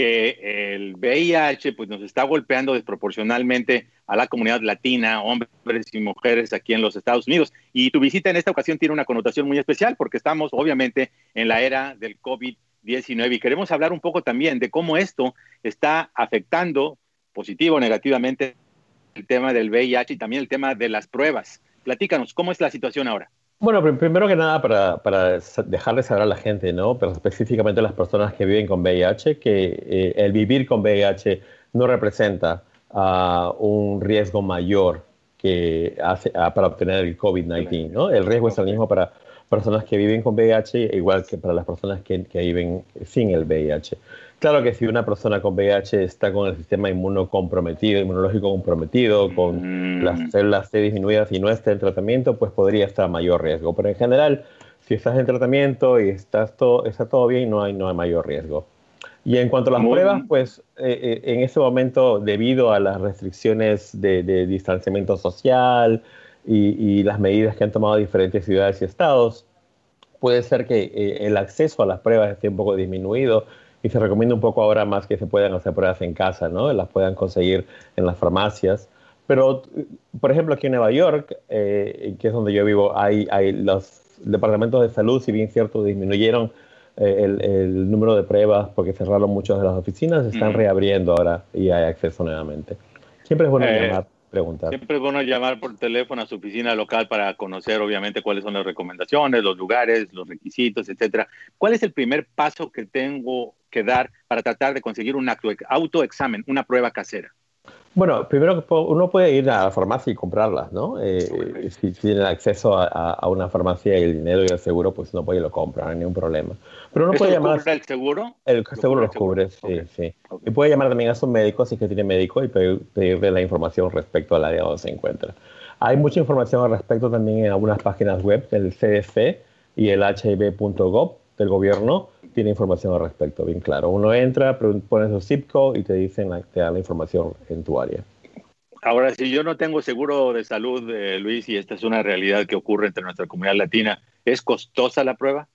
que el V I H pues, nos está golpeando desproporcionalmente a la comunidad latina, hombres y mujeres aquí en los Estados Unidos. Y tu visita en esta ocasión tiene una connotación muy especial porque estamos obviamente en la era del COVID diecinueve y queremos hablar un poco también de cómo esto está afectando positivo o negativamente el tema del V I H y también el tema de las pruebas. Platícanos, ¿cómo es la situación ahora? Bueno, primero que nada, para, para dejarle saber a la gente, ¿no? Pero específicamente a las personas que viven con V I H, que eh, el vivir con V I H no representa uh, un riesgo mayor que hace, uh, para obtener el COVID diecinueve, ¿no? El riesgo es el mismo para personas que viven con V I H, igual que para las personas que, que viven sin el V I H. Claro que si una persona con V I H está con el sistema inmunocomprometido, inmunológico comprometido, con mm. las células T disminuidas y no está en tratamiento, pues podría estar a mayor riesgo. Pero en general, si estás en tratamiento y estás todo, está todo bien, no hay, no hay mayor riesgo. Y en cuanto a las Muy pruebas, pues eh, en ese momento, debido a las restricciones de, de distanciamiento social y, y las medidas que han tomado diferentes ciudades y estados, puede ser que eh, el acceso a las pruebas esté un poco disminuido. Y se recomienda un poco ahora más que se puedan hacer pruebas en casa, ¿no? Las puedan conseguir en las farmacias. Pero, por ejemplo, aquí en Nueva York, eh, que es donde yo vivo, hay, hay los departamentos de salud, si bien cierto, disminuyeron eh, el, el número de pruebas porque cerraron muchas de las oficinas, se están mm. reabriendo ahora y hay acceso nuevamente. Siempre es bueno eh, llamar, preguntar. Siempre es bueno llamar por teléfono a su oficina local para conocer, obviamente, cuáles son las recomendaciones, los lugares, los requisitos, etcétera. ¿Cuál es el primer paso que tengo que dar para tratar de conseguir un autoexamen, una prueba casera? Bueno, primero uno puede ir a la farmacia y comprarlas, ¿no? Eh, si, si tiene acceso a, a una farmacia y el dinero y el seguro, pues uno puede ir y lo compra, no hay ningún problema. Pero uno ¿Eso puede lo llamar, cubre el seguro? El ¿Lo seguro lo cubre, sí, okay. sí. Okay. Y puede llamar también a su médico, si es que tiene médico, y pedir, pedirle la información respecto al área donde se encuentra. Hay mucha información al respecto también en algunas páginas web del C D C y el H I V punto gov del gobierno. Tiene información al respecto, bien claro. Uno entra, pone su zip code y te dicen, te dan la información en tu área. Ahora, si yo no tengo seguro de salud, eh, Luis, y esta es una realidad que ocurre entre nuestra comunidad latina, ¿es costosa la prueba?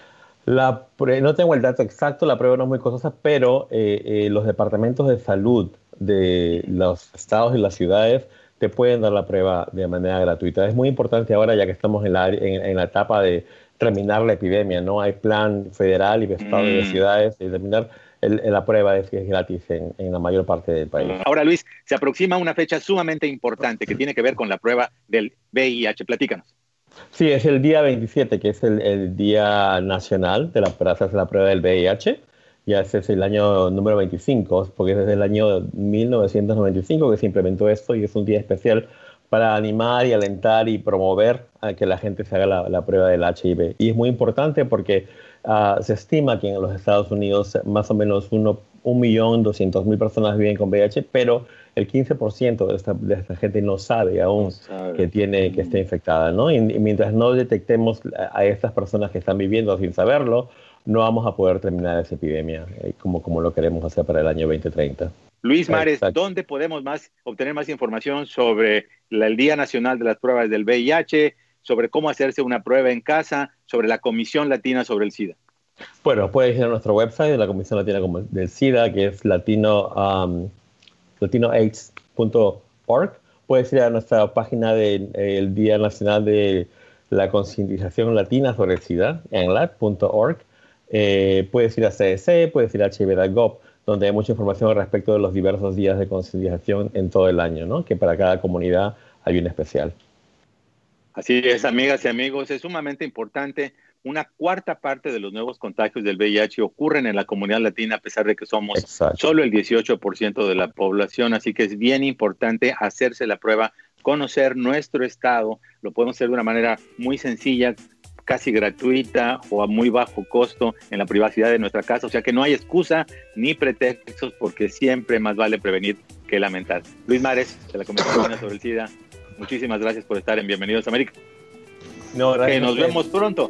La, no tengo el dato exacto, la prueba no es muy costosa, pero eh, eh, los departamentos de salud de los estados y las ciudades te pueden dar la prueba de manera gratuita. Es muy importante ahora, ya que estamos en la, en, en la etapa de terminar la epidemia, ¿no? Hay plan federal y de estado mm. y de ciudades de terminar el, la prueba es, es gratis en, en la mayor parte del país. Ahora, Luis, se aproxima una fecha sumamente importante que tiene que ver con la prueba del V I H. Platícanos. Sí, es el día veintisiete, que es el, el día nacional de la, para hacerse la prueba del V I H. Ya ese es el año número veinticinco, porque es desde el año mil novecientos noventa y cinco que se implementó esto y es un día especial para animar y alentar y promover a que la gente se haga la, la prueba del H I V. Y es muy importante porque uh, se estima que en los Estados Unidos más o menos un millón doscientos mil personas viven con V I H, pero el quince por ciento de esta, de esta gente no sabe aún no sabe. que, tiene, que está infectada, ¿no? Y, y mientras no detectemos a estas personas que están viviendo sin saberlo, no vamos a poder terminar esa epidemia eh, como, como lo queremos hacer para el año veinte treinta. Luis Mares, Exacto. ¿dónde podemos más obtener más información sobre la, el Día Nacional de las Pruebas del V I H, sobre cómo hacerse una prueba en casa, sobre la Comisión Latina sobre el SIDA? Bueno, puedes ir a nuestro website de la Comisión Latina del SIDA, que es latino, um, latino aids punto org. Puedes ir a nuestra página del de, Día Nacional de la Concientización Latina sobre el SIDA, en N L A D punto org. Eh, puedes ir a C D C, puedes ir a H I V punto gov, donde hay mucha información al respecto de los diversos días de concientización en todo el año, ¿no? Que para cada comunidad hay un especial. Así es, amigas y amigos, es sumamente importante. Una cuarta parte de los nuevos contagios del V I H ocurren en la comunidad latina, a pesar de que somos Exacto. solo el dieciocho por ciento de la población, así que es bien importante hacerse la prueba, conocer nuestro estado, lo podemos hacer de una manera muy sencilla, casi gratuita o a muy bajo costo en la privacidad de nuestra casa. O sea que no hay excusa ni pretextos, porque siempre más vale prevenir que lamentar. Luis Mares, de la Comisión sobre el SIDA, muchísimas gracias por estar en Bienvenidos a América. No, gracias. Que nos vemos pronto.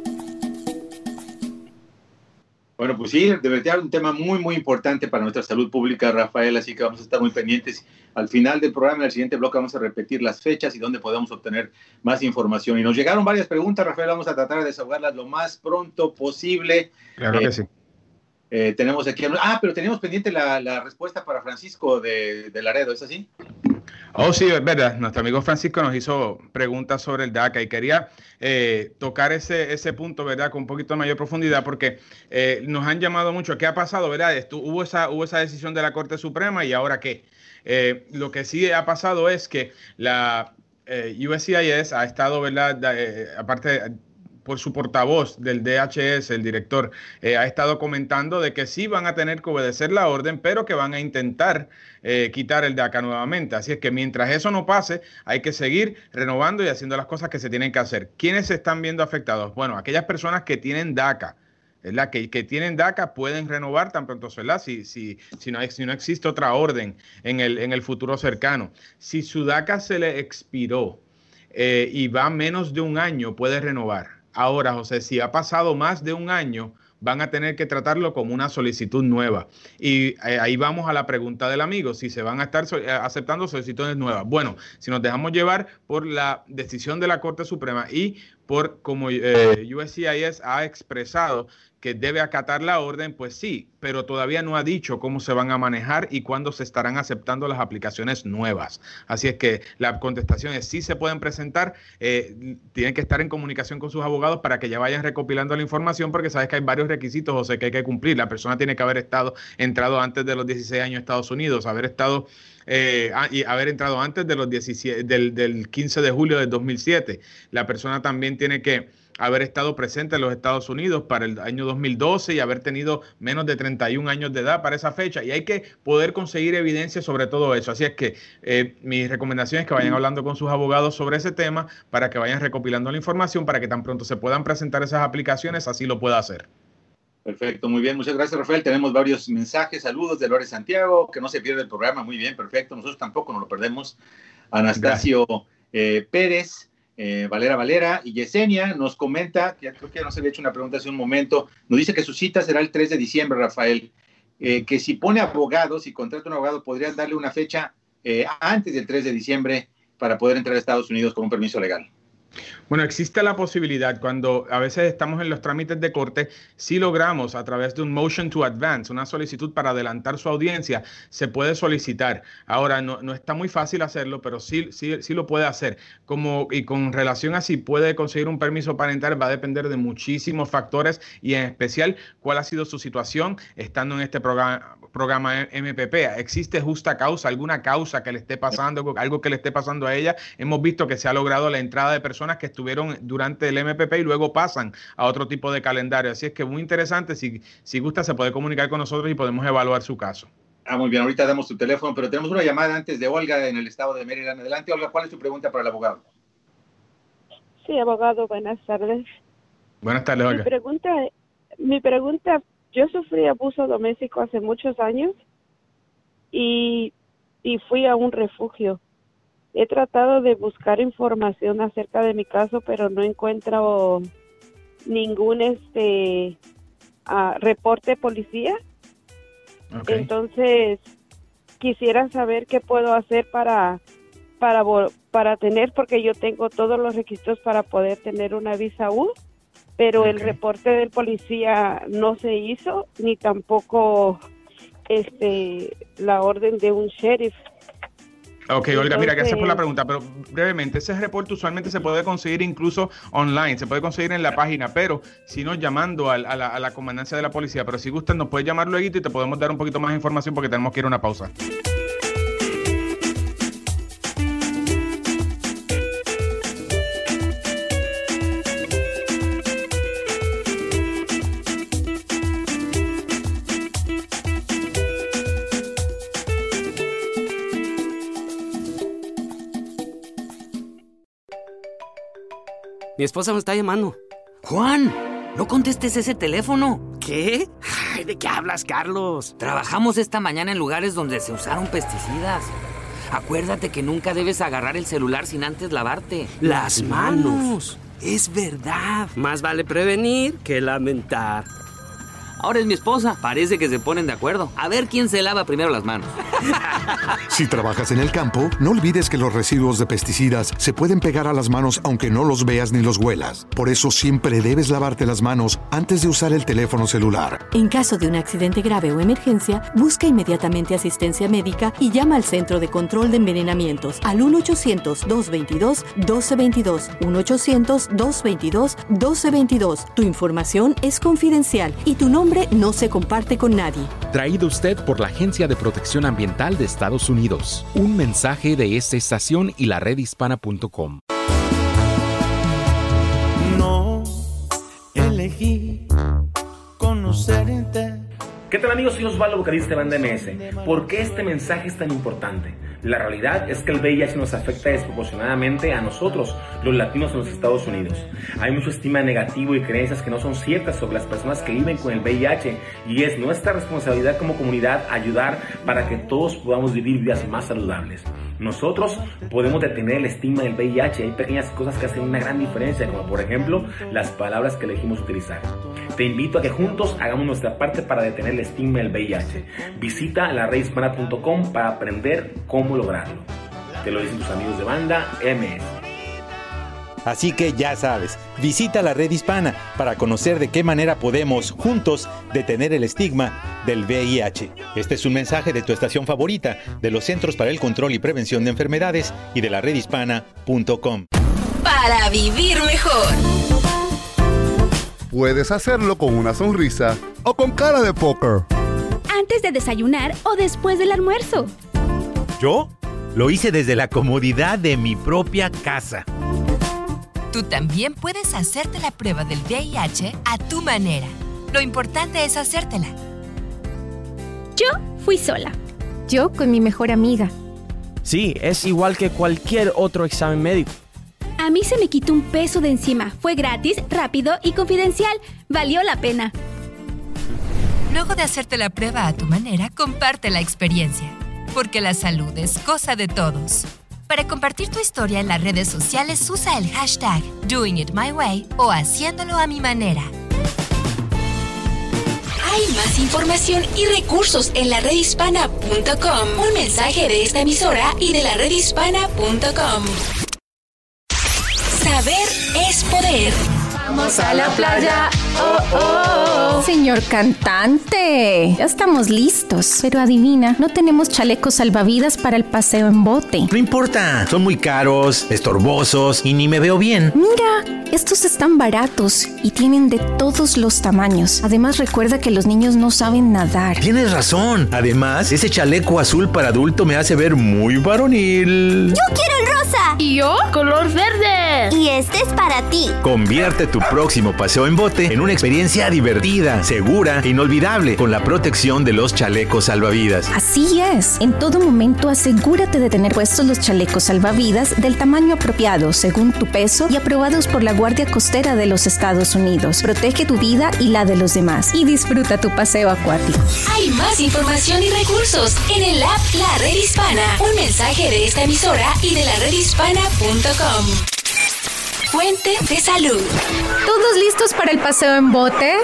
Bueno, pues sí, de verdad un tema muy, muy importante para nuestra salud pública, Rafael, así que vamos a estar muy pendientes. Al final del programa, en el siguiente bloque, vamos a repetir las fechas y dónde podemos obtener más información. Y nos llegaron varias preguntas, Rafael, vamos a tratar de desahogarlas lo más pronto posible. Claro eh, que sí. Eh, tenemos aquí... Ah, pero tenemos pendiente la, la respuesta para Francisco de, de Laredo, ¿es así? Oh, sí, es verdad. Nuestro amigo Francisco nos hizo preguntas sobre el DACA y quería eh, tocar ese, ese punto, ¿verdad?, con un poquito de mayor profundidad, porque eh, nos han llamado mucho. ¿Qué ha pasado, verdad? Esto, hubo, esa, hubo esa decisión de la Corte Suprema y ¿ahora qué? Eh, lo que sí ha pasado es que la eh, U S C I S ha estado, ¿verdad?, eh, aparte... por su portavoz del D H S, el director, eh, ha estado comentando de que sí van a tener que obedecer la orden, pero que van a intentar eh, quitar el DACA nuevamente. Así es que mientras eso no pase, hay que seguir renovando y haciendo las cosas que se tienen que hacer. ¿Quiénes se están viendo afectados? Bueno, aquellas personas que tienen DACA, ¿verdad? Que, que tienen DACA pueden renovar tan pronto, ¿verdad? Si, si, si, no, si no existe otra orden en el, en el futuro cercano. Si su DACA se le expiró eh, y va menos de un año, puede renovar. Ahora, José, si ha pasado más de un año, van a tener que tratarlo como una solicitud nueva. Y eh, ahí vamos a la pregunta del amigo, si se van a estar so aceptando solicitudes nuevas. Bueno, si nos dejamos llevar por la decisión de la Corte Suprema y por como eh, U S C I S ha expresado que debe acatar la orden, pues sí, pero todavía no ha dicho cómo se van a manejar y cuándo se estarán aceptando las aplicaciones nuevas. Así es que la contestación es sí se pueden presentar, eh, tienen que estar en comunicación con sus abogados para que ya vayan recopilando la información, porque sabes que hay varios requisitos, José, que hay que cumplir. La persona tiene que haber estado entrado antes de los dieciséis años a Estados Unidos, haber estado eh, y haber entrado antes de los diecisiete, del, del quince de julio del dos mil siete. La persona también tiene que haber estado presente en los Estados Unidos para el año dos mil doce y haber tenido menos de treinta y un años de edad para esa fecha, y hay que poder conseguir evidencia sobre todo eso. Así es que eh, mi recomendación es que vayan hablando con sus abogados sobre ese tema para que vayan recopilando la información para que tan pronto se puedan presentar esas aplicaciones, así lo pueda hacer. Perfecto, muy bien, muchas gracias, Rafael. Tenemos varios mensajes, saludos de Lore Santiago, que no se pierde el programa, muy bien, perfecto, nosotros tampoco nos lo perdemos. Anastasio eh, Pérez, Eh, Valera Valera y Yesenia nos comenta, que creo que ya nos había hecho una pregunta hace un momento, nos dice que su cita será el tres de diciembre, Rafael, eh, que si pone abogados, si contrata un abogado, podrían darle una fecha eh, antes del tres de diciembre para poder entrar a Estados Unidos con un permiso legal. Bueno, existe la posibilidad cuando a veces estamos en los trámites de corte, si logramos a través de un motion to advance, una solicitud para adelantar su audiencia, se puede solicitar. Ahora, no, no está muy fácil hacerlo, pero sí, sí, sí lo puede hacer. Como, y con relación a si puede conseguir un permiso para entrar, va a depender de muchísimos factores y en especial cuál ha sido su situación estando en este programa, programa M P P. ¿Existe justa causa, alguna causa que le esté pasando, algo que le esté pasando a ella? Hemos visto que se ha logrado la entrada de personas que estuvieron durante el M P P y luego pasan a otro tipo de calendario. Así es que muy interesante. Si, si gusta, se puede comunicar con nosotros y podemos evaluar su caso. Ah, muy bien. Ahorita damos tu teléfono, pero tenemos una llamada antes de Olga en el estado de Maryland. Adelante, Olga. ¿Cuál es tu pregunta para el abogado? Sí, abogado. Buenas tardes. Buenas tardes, Olga. Mi pregunta, mi pregunta, yo sufrí abuso doméstico hace muchos años y, y fui a un refugio. He tratado de buscar información acerca de mi caso, pero no encuentro ningún este uh, reporte policía. Okay. Entonces, quisiera saber qué puedo hacer para, para, para tener, porque yo tengo todos los requisitos para poder tener una visa U, pero okay. el reporte del policía no se hizo, ni tampoco este la orden de un sheriff. Ok, Olga, mira, gracias por la pregunta, pero brevemente, ese reporte usualmente se puede conseguir incluso online, se puede conseguir en la página, pero si no, llamando a, a, la, a la comandancia de la policía. Pero si gustan, nos puedes llamar luego y te podemos dar un poquito más de información porque tenemos que ir a una pausa. Mi esposa me está llamando. Juan, no contestes ese teléfono. ¿Qué? Ay, ¿de qué hablas, Carlos? Trabajamos esta mañana en lugares donde se usaron pesticidas. Acuérdate que nunca debes agarrar el celular sin antes lavarte las manos. Es verdad. Más vale prevenir que lamentar. Ahora es mi esposa. Parece que se ponen de acuerdo. A ver quién se lava primero las manos. Si trabajas en el campo, no olvides que los residuos de pesticidas se pueden pegar a las manos aunque no los veas ni los huelas. Por eso siempre debes lavarte las manos antes de usar el teléfono celular. En caso de un accidente grave o emergencia, busca inmediatamente asistencia médica y llama al Centro de Control de Envenenamientos al uno ochocientos, dos veintidós, doce veintidós. uno ochocientos, dos veintidós, doce veintidós. Tu información es confidencial y tu nombre no se comparte con nadie. Traído usted por la Agencia de Protección Ambiental de Estados Unidos. Un mensaje de esta estación y la red hispana punto com. No elegí conocerte. ¿Qué tal, amigos? Soy Osvaldo, vocalista de Banda M S. ¿Por qué este mensaje es tan importante? La realidad es que el V I H nos afecta desproporcionadamente a nosotros, los latinos en los Estados Unidos. Hay mucho estima negativo y creencias que no son ciertas sobre las personas que viven con el V I H, y es nuestra responsabilidad como comunidad ayudar para que todos podamos vivir vidas más saludables. Nosotros podemos detener el estigma del V I H. Hay pequeñas cosas que hacen una gran diferencia, como por ejemplo las palabras que elegimos utilizar. Te invito a que juntos hagamos nuestra parte para detener el estigma del V I H. Visita la red hispana punto com para aprender cómo lograrlo. Te lo dicen tus amigos de Banda M S. Así que ya sabes, visita la Red Hispana para conocer de qué manera podemos juntos detener el estigma del V I H. Este es un mensaje de tu estación favorita, de los Centros para el Control y Prevención de Enfermedades y de la red hispana punto com. Para vivir mejor. Puedes hacerlo con una sonrisa o con cara de póker. Antes de desayunar o después del almuerzo. Yo lo hice desde la comodidad de mi propia casa. Tú también puedes hacerte la prueba del V I H a tu manera. Lo importante es hacértela. Yo fui sola. Yo con mi mejor amiga. Sí, es igual que cualquier otro examen médico. A mí se me quitó un peso de encima. Fue gratis, rápido y confidencial. Valió la pena. Luego de hacerte la prueba a tu manera, comparte la experiencia. Porque la salud es cosa de todos. Para compartir tu historia en las redes sociales, usa el hashtag Doing It My Way o Haciéndolo a mi manera. Hay más información y recursos en la red hispana punto com. Un mensaje de esta emisora y de la red hispana punto com. Saber es poder. Vamos a la playa, oh, oh. Señor cantante, ya estamos listos. Pero adivina, no tenemos chalecos salvavidas para el paseo en bote. No importa, son muy caros, estorbosos y ni me veo bien. Mira, estos están baratos y tienen de todos los tamaños. Además, recuerda que los niños no saben nadar. Tienes razón. Además, ese chaleco azul para adulto me hace ver muy varonil. ¡Yo quiero el rosa! ¿Y yo? ¡Color verde! Y este es para ti. Convierte tu próximo paseo en bote en una experiencia divertida, segura e inolvidable con la protección de los chalecos salvavidas. Así es. En todo momento asegúrate de tener puestos los chalecos salvavidas del tamaño apropiado según tu peso y aprobados por la Guardia Costera de los Estados Unidos. Protege tu vida y la de los demás y disfruta tu paseo acuático. Hay más información y recursos en el app La Red Hispana. Un mensaje de esta emisora y de la red hispana punto com. Fuente de salud. ¿Todos listos para el paseo en bote?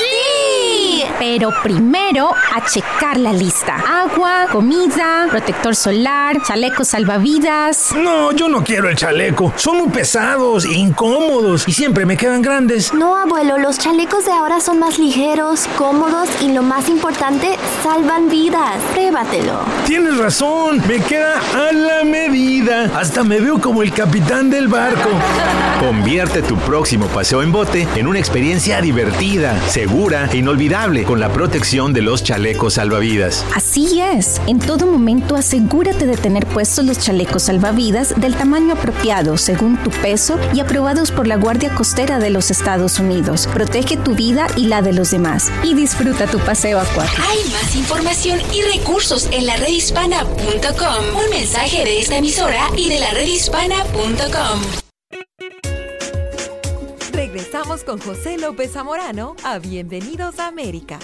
¡Sí! Pero primero a checar la lista. Agua, comida, protector solar, chalecos salvavidas. No, yo no quiero el chaleco. Son muy pesados, incómodos y siempre me quedan grandes. No, abuelo, los chalecos de ahora son más ligeros, cómodos y lo más importante, salvan vidas. Pruébatelo. Tienes razón, me queda a la medida. Hasta me veo como el capitán del barco. Convierte tu próximo paseo en bote en una experiencia divertida, segura e inolvidable con la protección de los chalecos salvavidas. Así es. En todo momento asegúrate de tener puestos los chalecos salvavidas del tamaño apropiado según tu peso y aprobados por la Guardia Costera de los Estados Unidos. Protege tu vida y la de los demás y disfruta tu paseo acuático. Hay más información y recursos en la red hispana punto com. Un mensaje de esta emisora y de la red hispana punto com. regresamos con José López Zamorano a Bienvenidos a América.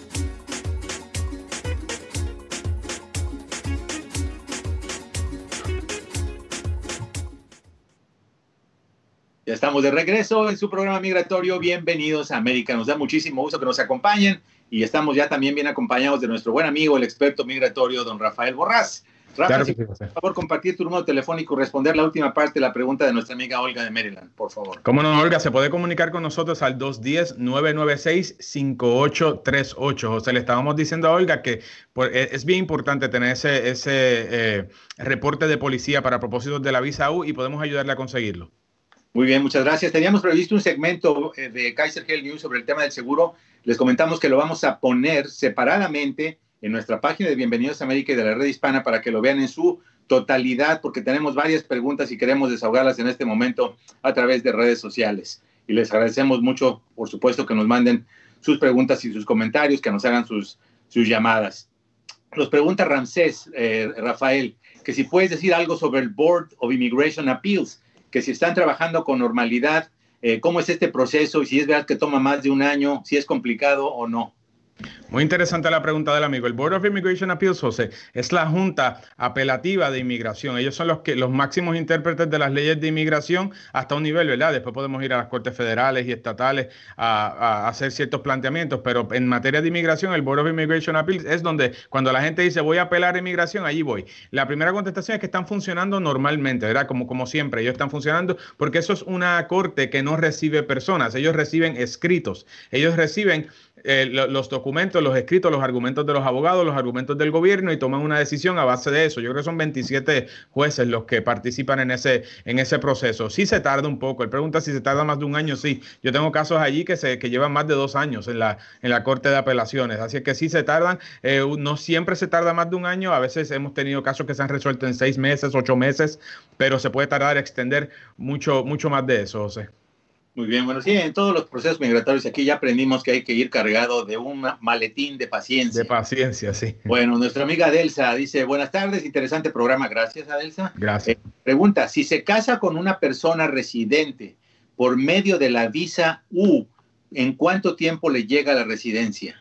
Ya estamos de regreso en su programa migratorio. Bienvenidos a América. Nos da muchísimo gusto que nos acompañen y estamos ya también bien acompañados de nuestro buen amigo, el experto migratorio, don Rafael Borrás. Rafa, Claro si que sí, por favor, compartir tu número telefónico y responder la última parte de la pregunta de nuestra amiga Olga de Maryland, por favor. Cómo no, Olga, se puede comunicar con nosotros al dos uno cero, nueve nueve seis, cinco ocho tres ocho. José, le estábamos diciendo a Olga que pues, es bien importante tener ese, ese eh, reporte de policía para propósitos de la visa U y podemos ayudarle a conseguirlo. Muy bien, muchas gracias. Teníamos previsto un segmento eh, de Kaiser Health News sobre el tema del seguro. Les comentamos que lo vamos a poner separadamente en nuestra página de Bienvenidos a América y de la Red Hispana para que lo vean en su totalidad, porque tenemos varias preguntas y queremos desahogarlas en este momento a través de redes sociales. Y les agradecemos mucho, por supuesto, que nos manden sus preguntas y sus comentarios, que nos hagan sus, sus llamadas. Nos pregunta Ramsés, eh, Rafael, que si puedes decir algo sobre el Board of Immigration Appeals, que si están trabajando con normalidad, eh, cómo es este proceso y si es verdad que toma más de un año, si es complicado o no. Muy interesante la pregunta del amigo. El Board of Immigration Appeals, José, es la Junta Apelativa de Inmigración. Ellos son los que los máximos intérpretes de las leyes de inmigración hasta un nivel, ¿verdad? Después podemos ir a las cortes federales y estatales a, a hacer ciertos planteamientos, pero en materia de inmigración, el Board of Immigration Appeals es donde cuando la gente dice voy a apelar a inmigración, allí voy. La primera contestación es que están funcionando normalmente, ¿verdad? Como, como siempre, ellos están funcionando porque eso es una corte que no recibe personas, ellos reciben escritos, ellos reciben eh, los documentos, los escritos, los argumentos de los abogados, los argumentos del gobierno y toman una decisión a base de eso. Yo creo que son veintisiete jueces los que participan en ese, en ese proceso. Sí se tarda un poco. Él pregunta si se tarda más de un año. Sí, yo tengo casos allí que se que llevan más de dos años en la, en la Corte de Apelaciones. Así que sí se tardan. Eh, no siempre se tarda más de un año. A veces hemos tenido casos que se han resuelto en seis meses, ocho meses, pero se puede tardar, extender mucho, mucho más de eso, José. Muy bien, bueno, sí, en todos los procesos migratorios aquí ya aprendimos que hay que ir cargado de un maletín de paciencia. De paciencia, sí. Bueno, nuestra amiga Adelsa dice, buenas tardes, interesante programa, gracias Adelsa. Gracias. Eh, pregunta, si se casa con una persona residente por medio de la visa U, ¿en cuánto tiempo le llega la residencia?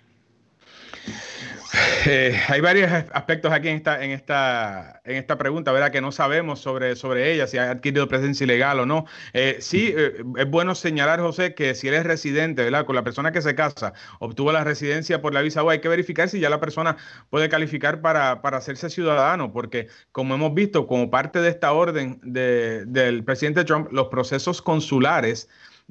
Eh, hay varios aspectos aquí en esta, en esta, en esta pregunta, ¿verdad? Que no sabemos sobre, sobre ella, si ha adquirido presencia ilegal o no. Eh, sí, eh, es bueno señalar, José, que si él es residente, ¿verdad? Con la persona que se casa, obtuvo la residencia por la visa U, hay que verificar si ya la persona puede calificar para, para hacerse ciudadano, porque como hemos visto, como parte de esta orden de, del presidente Trump, los procesos consulares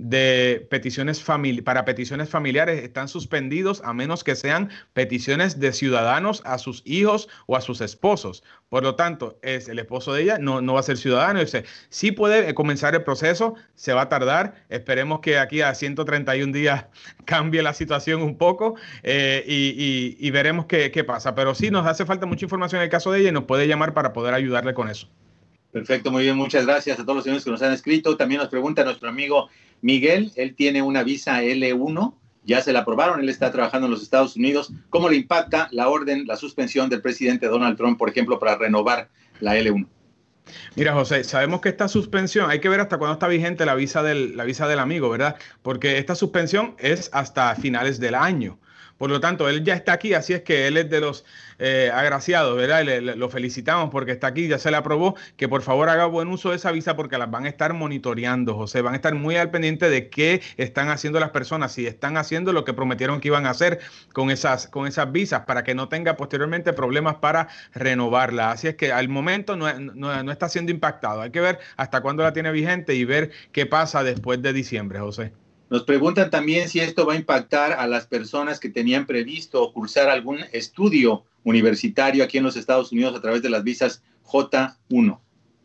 de peticiones famili- para peticiones familiares están suspendidos a menos que sean peticiones de ciudadanos a sus hijos o a sus esposos. Por lo tanto, es el esposo de ella no, no va a ser ciudadano. O sea, sí puede comenzar el proceso, se va a tardar. Esperemos que aquí a ciento treinta y un días cambie la situación un poco eh, y, y, y veremos qué, qué pasa. Pero sí nos hace falta mucha información en el caso de ella y nos puede llamar para poder ayudarle con eso. Perfecto, muy bien, muchas gracias a todos los señores que nos han escrito. También nos pregunta nuestro amigo Miguel, él tiene una visa L uno, ya se la aprobaron, él está trabajando en los Estados Unidos. ¿Cómo le impacta la orden, la suspensión del presidente Donald Trump, por ejemplo, para renovar la L uno? Mira, José, sabemos que esta suspensión, hay que ver hasta cuándo está vigente la visa del, la visa del amigo, ¿verdad? Porque esta suspensión es hasta finales del año. Por lo tanto, él ya está aquí, así es que él es de los eh, agraciados, ¿verdad? Y le, le, lo felicitamos porque está aquí, ya se le aprobó, que por favor haga buen uso de esa visa porque las van a estar monitoreando, José. Van a estar muy al pendiente de qué están haciendo las personas, si están haciendo lo que prometieron que iban a hacer con esas, con esas visas para que no tenga posteriormente problemas para renovarla. Así es que al momento no, no, no está siendo impactado. Hay que ver hasta cuándo la tiene vigente y ver qué pasa después de diciembre, José. Nos preguntan también si esto va a impactar a las personas que tenían previsto cursar algún estudio universitario aquí en los Estados Unidos a través de las visas J uno.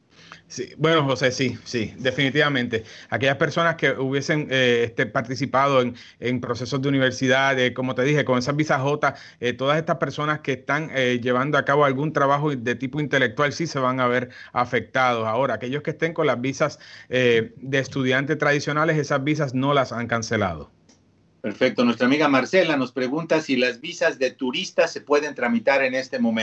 Sí, bueno, José, sí, sí, definitivamente. Aquellas personas que hubiesen eh, este, participado en, en procesos de universidad, eh, como te dije, con esas visas J, eh, todas estas personas que están eh, llevando a cabo algún trabajo de tipo intelectual sí se van a ver afectados. Ahora, aquellos que estén con las visas eh, de estudiantes tradicionales, esas visas no las han cancelado. Perfecto. Nuestra amiga Marcela nos pregunta si las visas de turistas se pueden tramitar en este momento.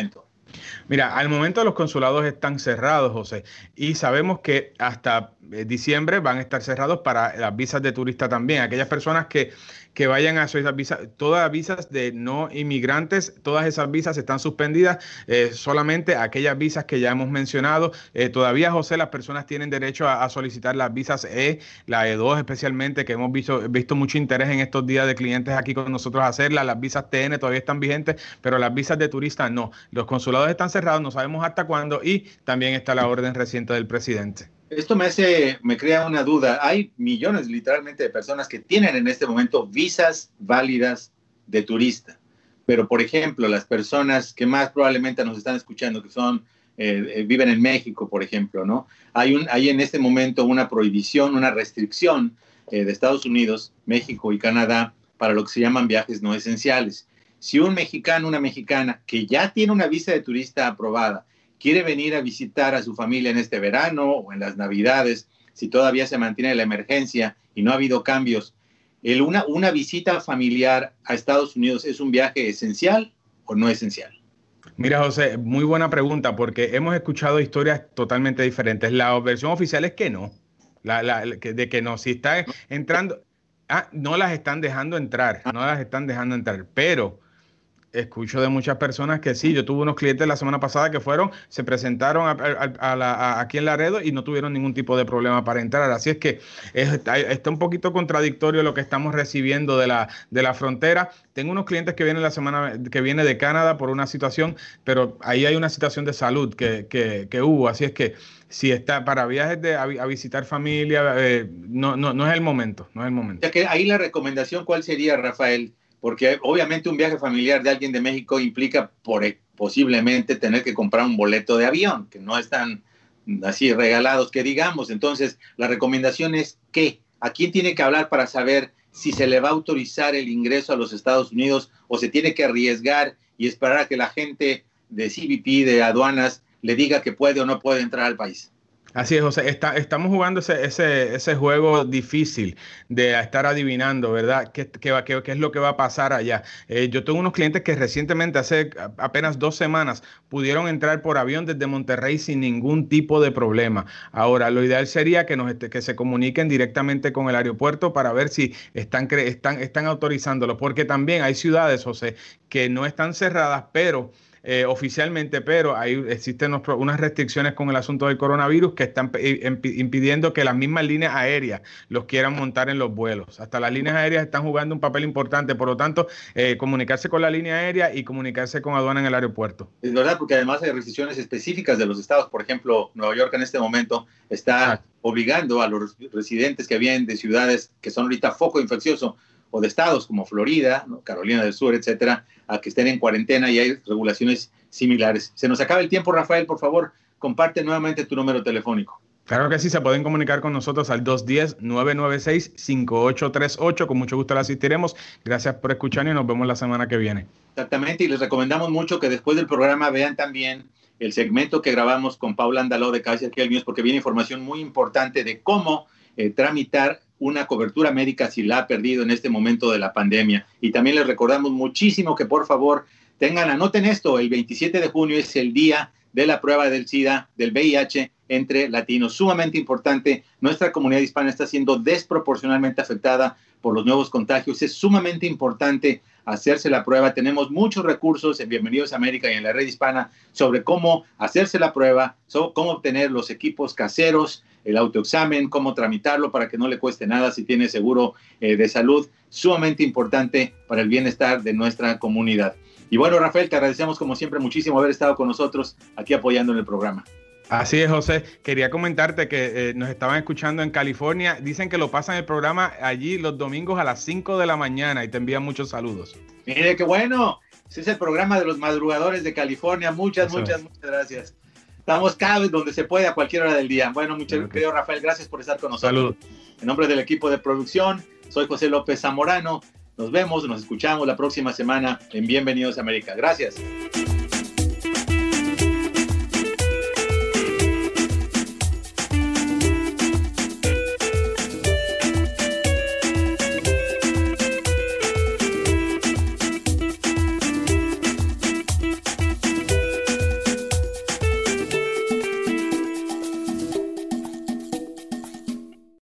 Mira, al momento los consulados están cerrados, José, y sabemos que hasta diciembre van a estar cerrados para las visas de turista también. Aquellas personas que, que vayan a esas visas, todas las visas de no inmigrantes, todas esas visas están suspendidas, eh, solamente aquellas visas que ya hemos mencionado. Eh, todavía, José, las personas tienen derecho a, a solicitar las visas E, la E dos especialmente, que hemos visto, visto mucho interés en estos días de clientes aquí con nosotros a hacerlas. Las visas T N todavía están vigentes, pero las visas de turista no. Los consulados están cerrados, no sabemos hasta cuándo, y también está la orden reciente del presidente. Esto me hace, me crea una duda. Hay millones literalmente de personas que tienen en este momento visas válidas de turista. Pero, por ejemplo, las personas que más probablemente nos están escuchando, que son, eh, viven en México, por ejemplo, ¿no? Hay, un, hay en este momento una prohibición, una restricción eh, de Estados Unidos, México y Canadá para lo que se llaman viajes no esenciales. Si un mexicano, una mexicana que ya tiene una visa de turista aprobada, quiere venir a visitar a su familia en este verano o en las Navidades, si todavía se mantiene la emergencia y no ha habido cambios, el, una, una visita familiar a Estados Unidos ¿es un viaje esencial o no esencial? Mira, José, muy buena pregunta, porque hemos escuchado historias totalmente diferentes. La versión oficial es que no, la, la, de que no, si está entrando, ah, no las están dejando entrar, no las están dejando entrar, pero escucho de muchas personas que sí. Yo tuve unos clientes la semana pasada que fueron, se presentaron a, a, a la, a, aquí en Laredo y no tuvieron ningún tipo de problema para entrar. Así es que es, está, está un poquito contradictorio lo que estamos recibiendo de la, de la frontera. Tengo unos clientes que vienen la semana que viene de Canadá por una situación, pero ahí hay una situación de salud que, que, que hubo. Así es que si está para viajes de, a, a visitar familia, eh, no, no, no es el momento, no es el momento. Ya que ahí la recomendación, ¿cuál sería, Rafael? Porque obviamente un viaje familiar de alguien de México implica por, posiblemente tener que comprar un boleto de avión, que no están así regalados que digamos. Entonces, la recomendación es que ¿a quién tiene que hablar para saber si se le va a autorizar el ingreso a los Estados Unidos o se tiene que arriesgar y esperar a que la gente de C B P, de aduanas, le diga que puede o no puede entrar al país? Así es, José. Está, estamos jugando ese, ese, ese juego difícil de estar adivinando, ¿verdad? ¿Qué, qué, qué, qué es lo que va a pasar allá? Eh, yo tengo unos clientes que recientemente, hace apenas dos semanas, pudieron entrar por avión desde Monterrey sin ningún tipo de problema. Ahora, lo ideal sería que, nos, que se comuniquen directamente con el aeropuerto para ver si están, están, están autorizándolo, porque también hay ciudades, José, que no están cerradas, pero... Eh, oficialmente, pero ahí existen unos, unas restricciones con el asunto del coronavirus que están impidiendo que las mismas líneas aéreas los quieran montar en los vuelos. Hasta las líneas aéreas están jugando un papel importante, por lo tanto, eh, comunicarse con la línea aérea y comunicarse con aduana en el aeropuerto. Es verdad, porque además hay restricciones específicas de los estados. Por ejemplo, Nueva York en este momento está ah. obligando a los residentes que vienen de ciudades que son ahorita foco infeccioso, o de estados como Florida, ¿no? Carolina del Sur, etcétera, a que estén en cuarentena, y hay regulaciones similares. Se nos acaba el tiempo, Rafael, por favor, comparte nuevamente tu número telefónico. Claro que sí, se pueden comunicar con nosotros al dos uno cero, nueve nueve seis, cinco ocho tres ocho. Con mucho gusto le asistiremos. Gracias por escuchar y nos vemos la semana que viene. Exactamente, y les recomendamos mucho que después del programa vean también el segmento que grabamos con Paula Andaló de Kaiser Health News, porque viene información muy importante de cómo eh, tramitar una cobertura médica si la ha perdido en este momento de la pandemia. Y también les recordamos muchísimo que por favor tengan, anoten esto, el veintisiete de junio es el día de la prueba del SIDA, del V I H entre latinos. Sumamente importante, nuestra comunidad hispana está siendo desproporcionalmente afectada por los nuevos contagios. Es sumamente importante hacerse la prueba. Tenemos muchos recursos en Bienvenidos a América y en la red hispana sobre cómo hacerse la prueba, sobre cómo obtener los equipos caseros, el autoexamen, cómo tramitarlo para que no le cueste nada si tiene seguro eh, de salud. Sumamente importante para el bienestar de nuestra comunidad. Y bueno, Rafael, te agradecemos como siempre muchísimo haber estado con nosotros aquí apoyando en el programa. Así es, José. Quería comentarte que eh, nos estaban escuchando en California. Dicen que lo pasan el programa allí los domingos a las cinco de la mañana y te envían muchos saludos. Mire, qué bueno. Ese es el programa de los madrugadores de California. Muchas, Eso muchas, es. muchas gracias. Estamos cada vez donde se puede a cualquier hora del día. Bueno, muchas okay. querido Rafael, gracias por estar con nosotros. Salud. En nombre del equipo de producción, soy José López Zamorano. Nos vemos, nos escuchamos la próxima semana en Bienvenidos a América. Gracias.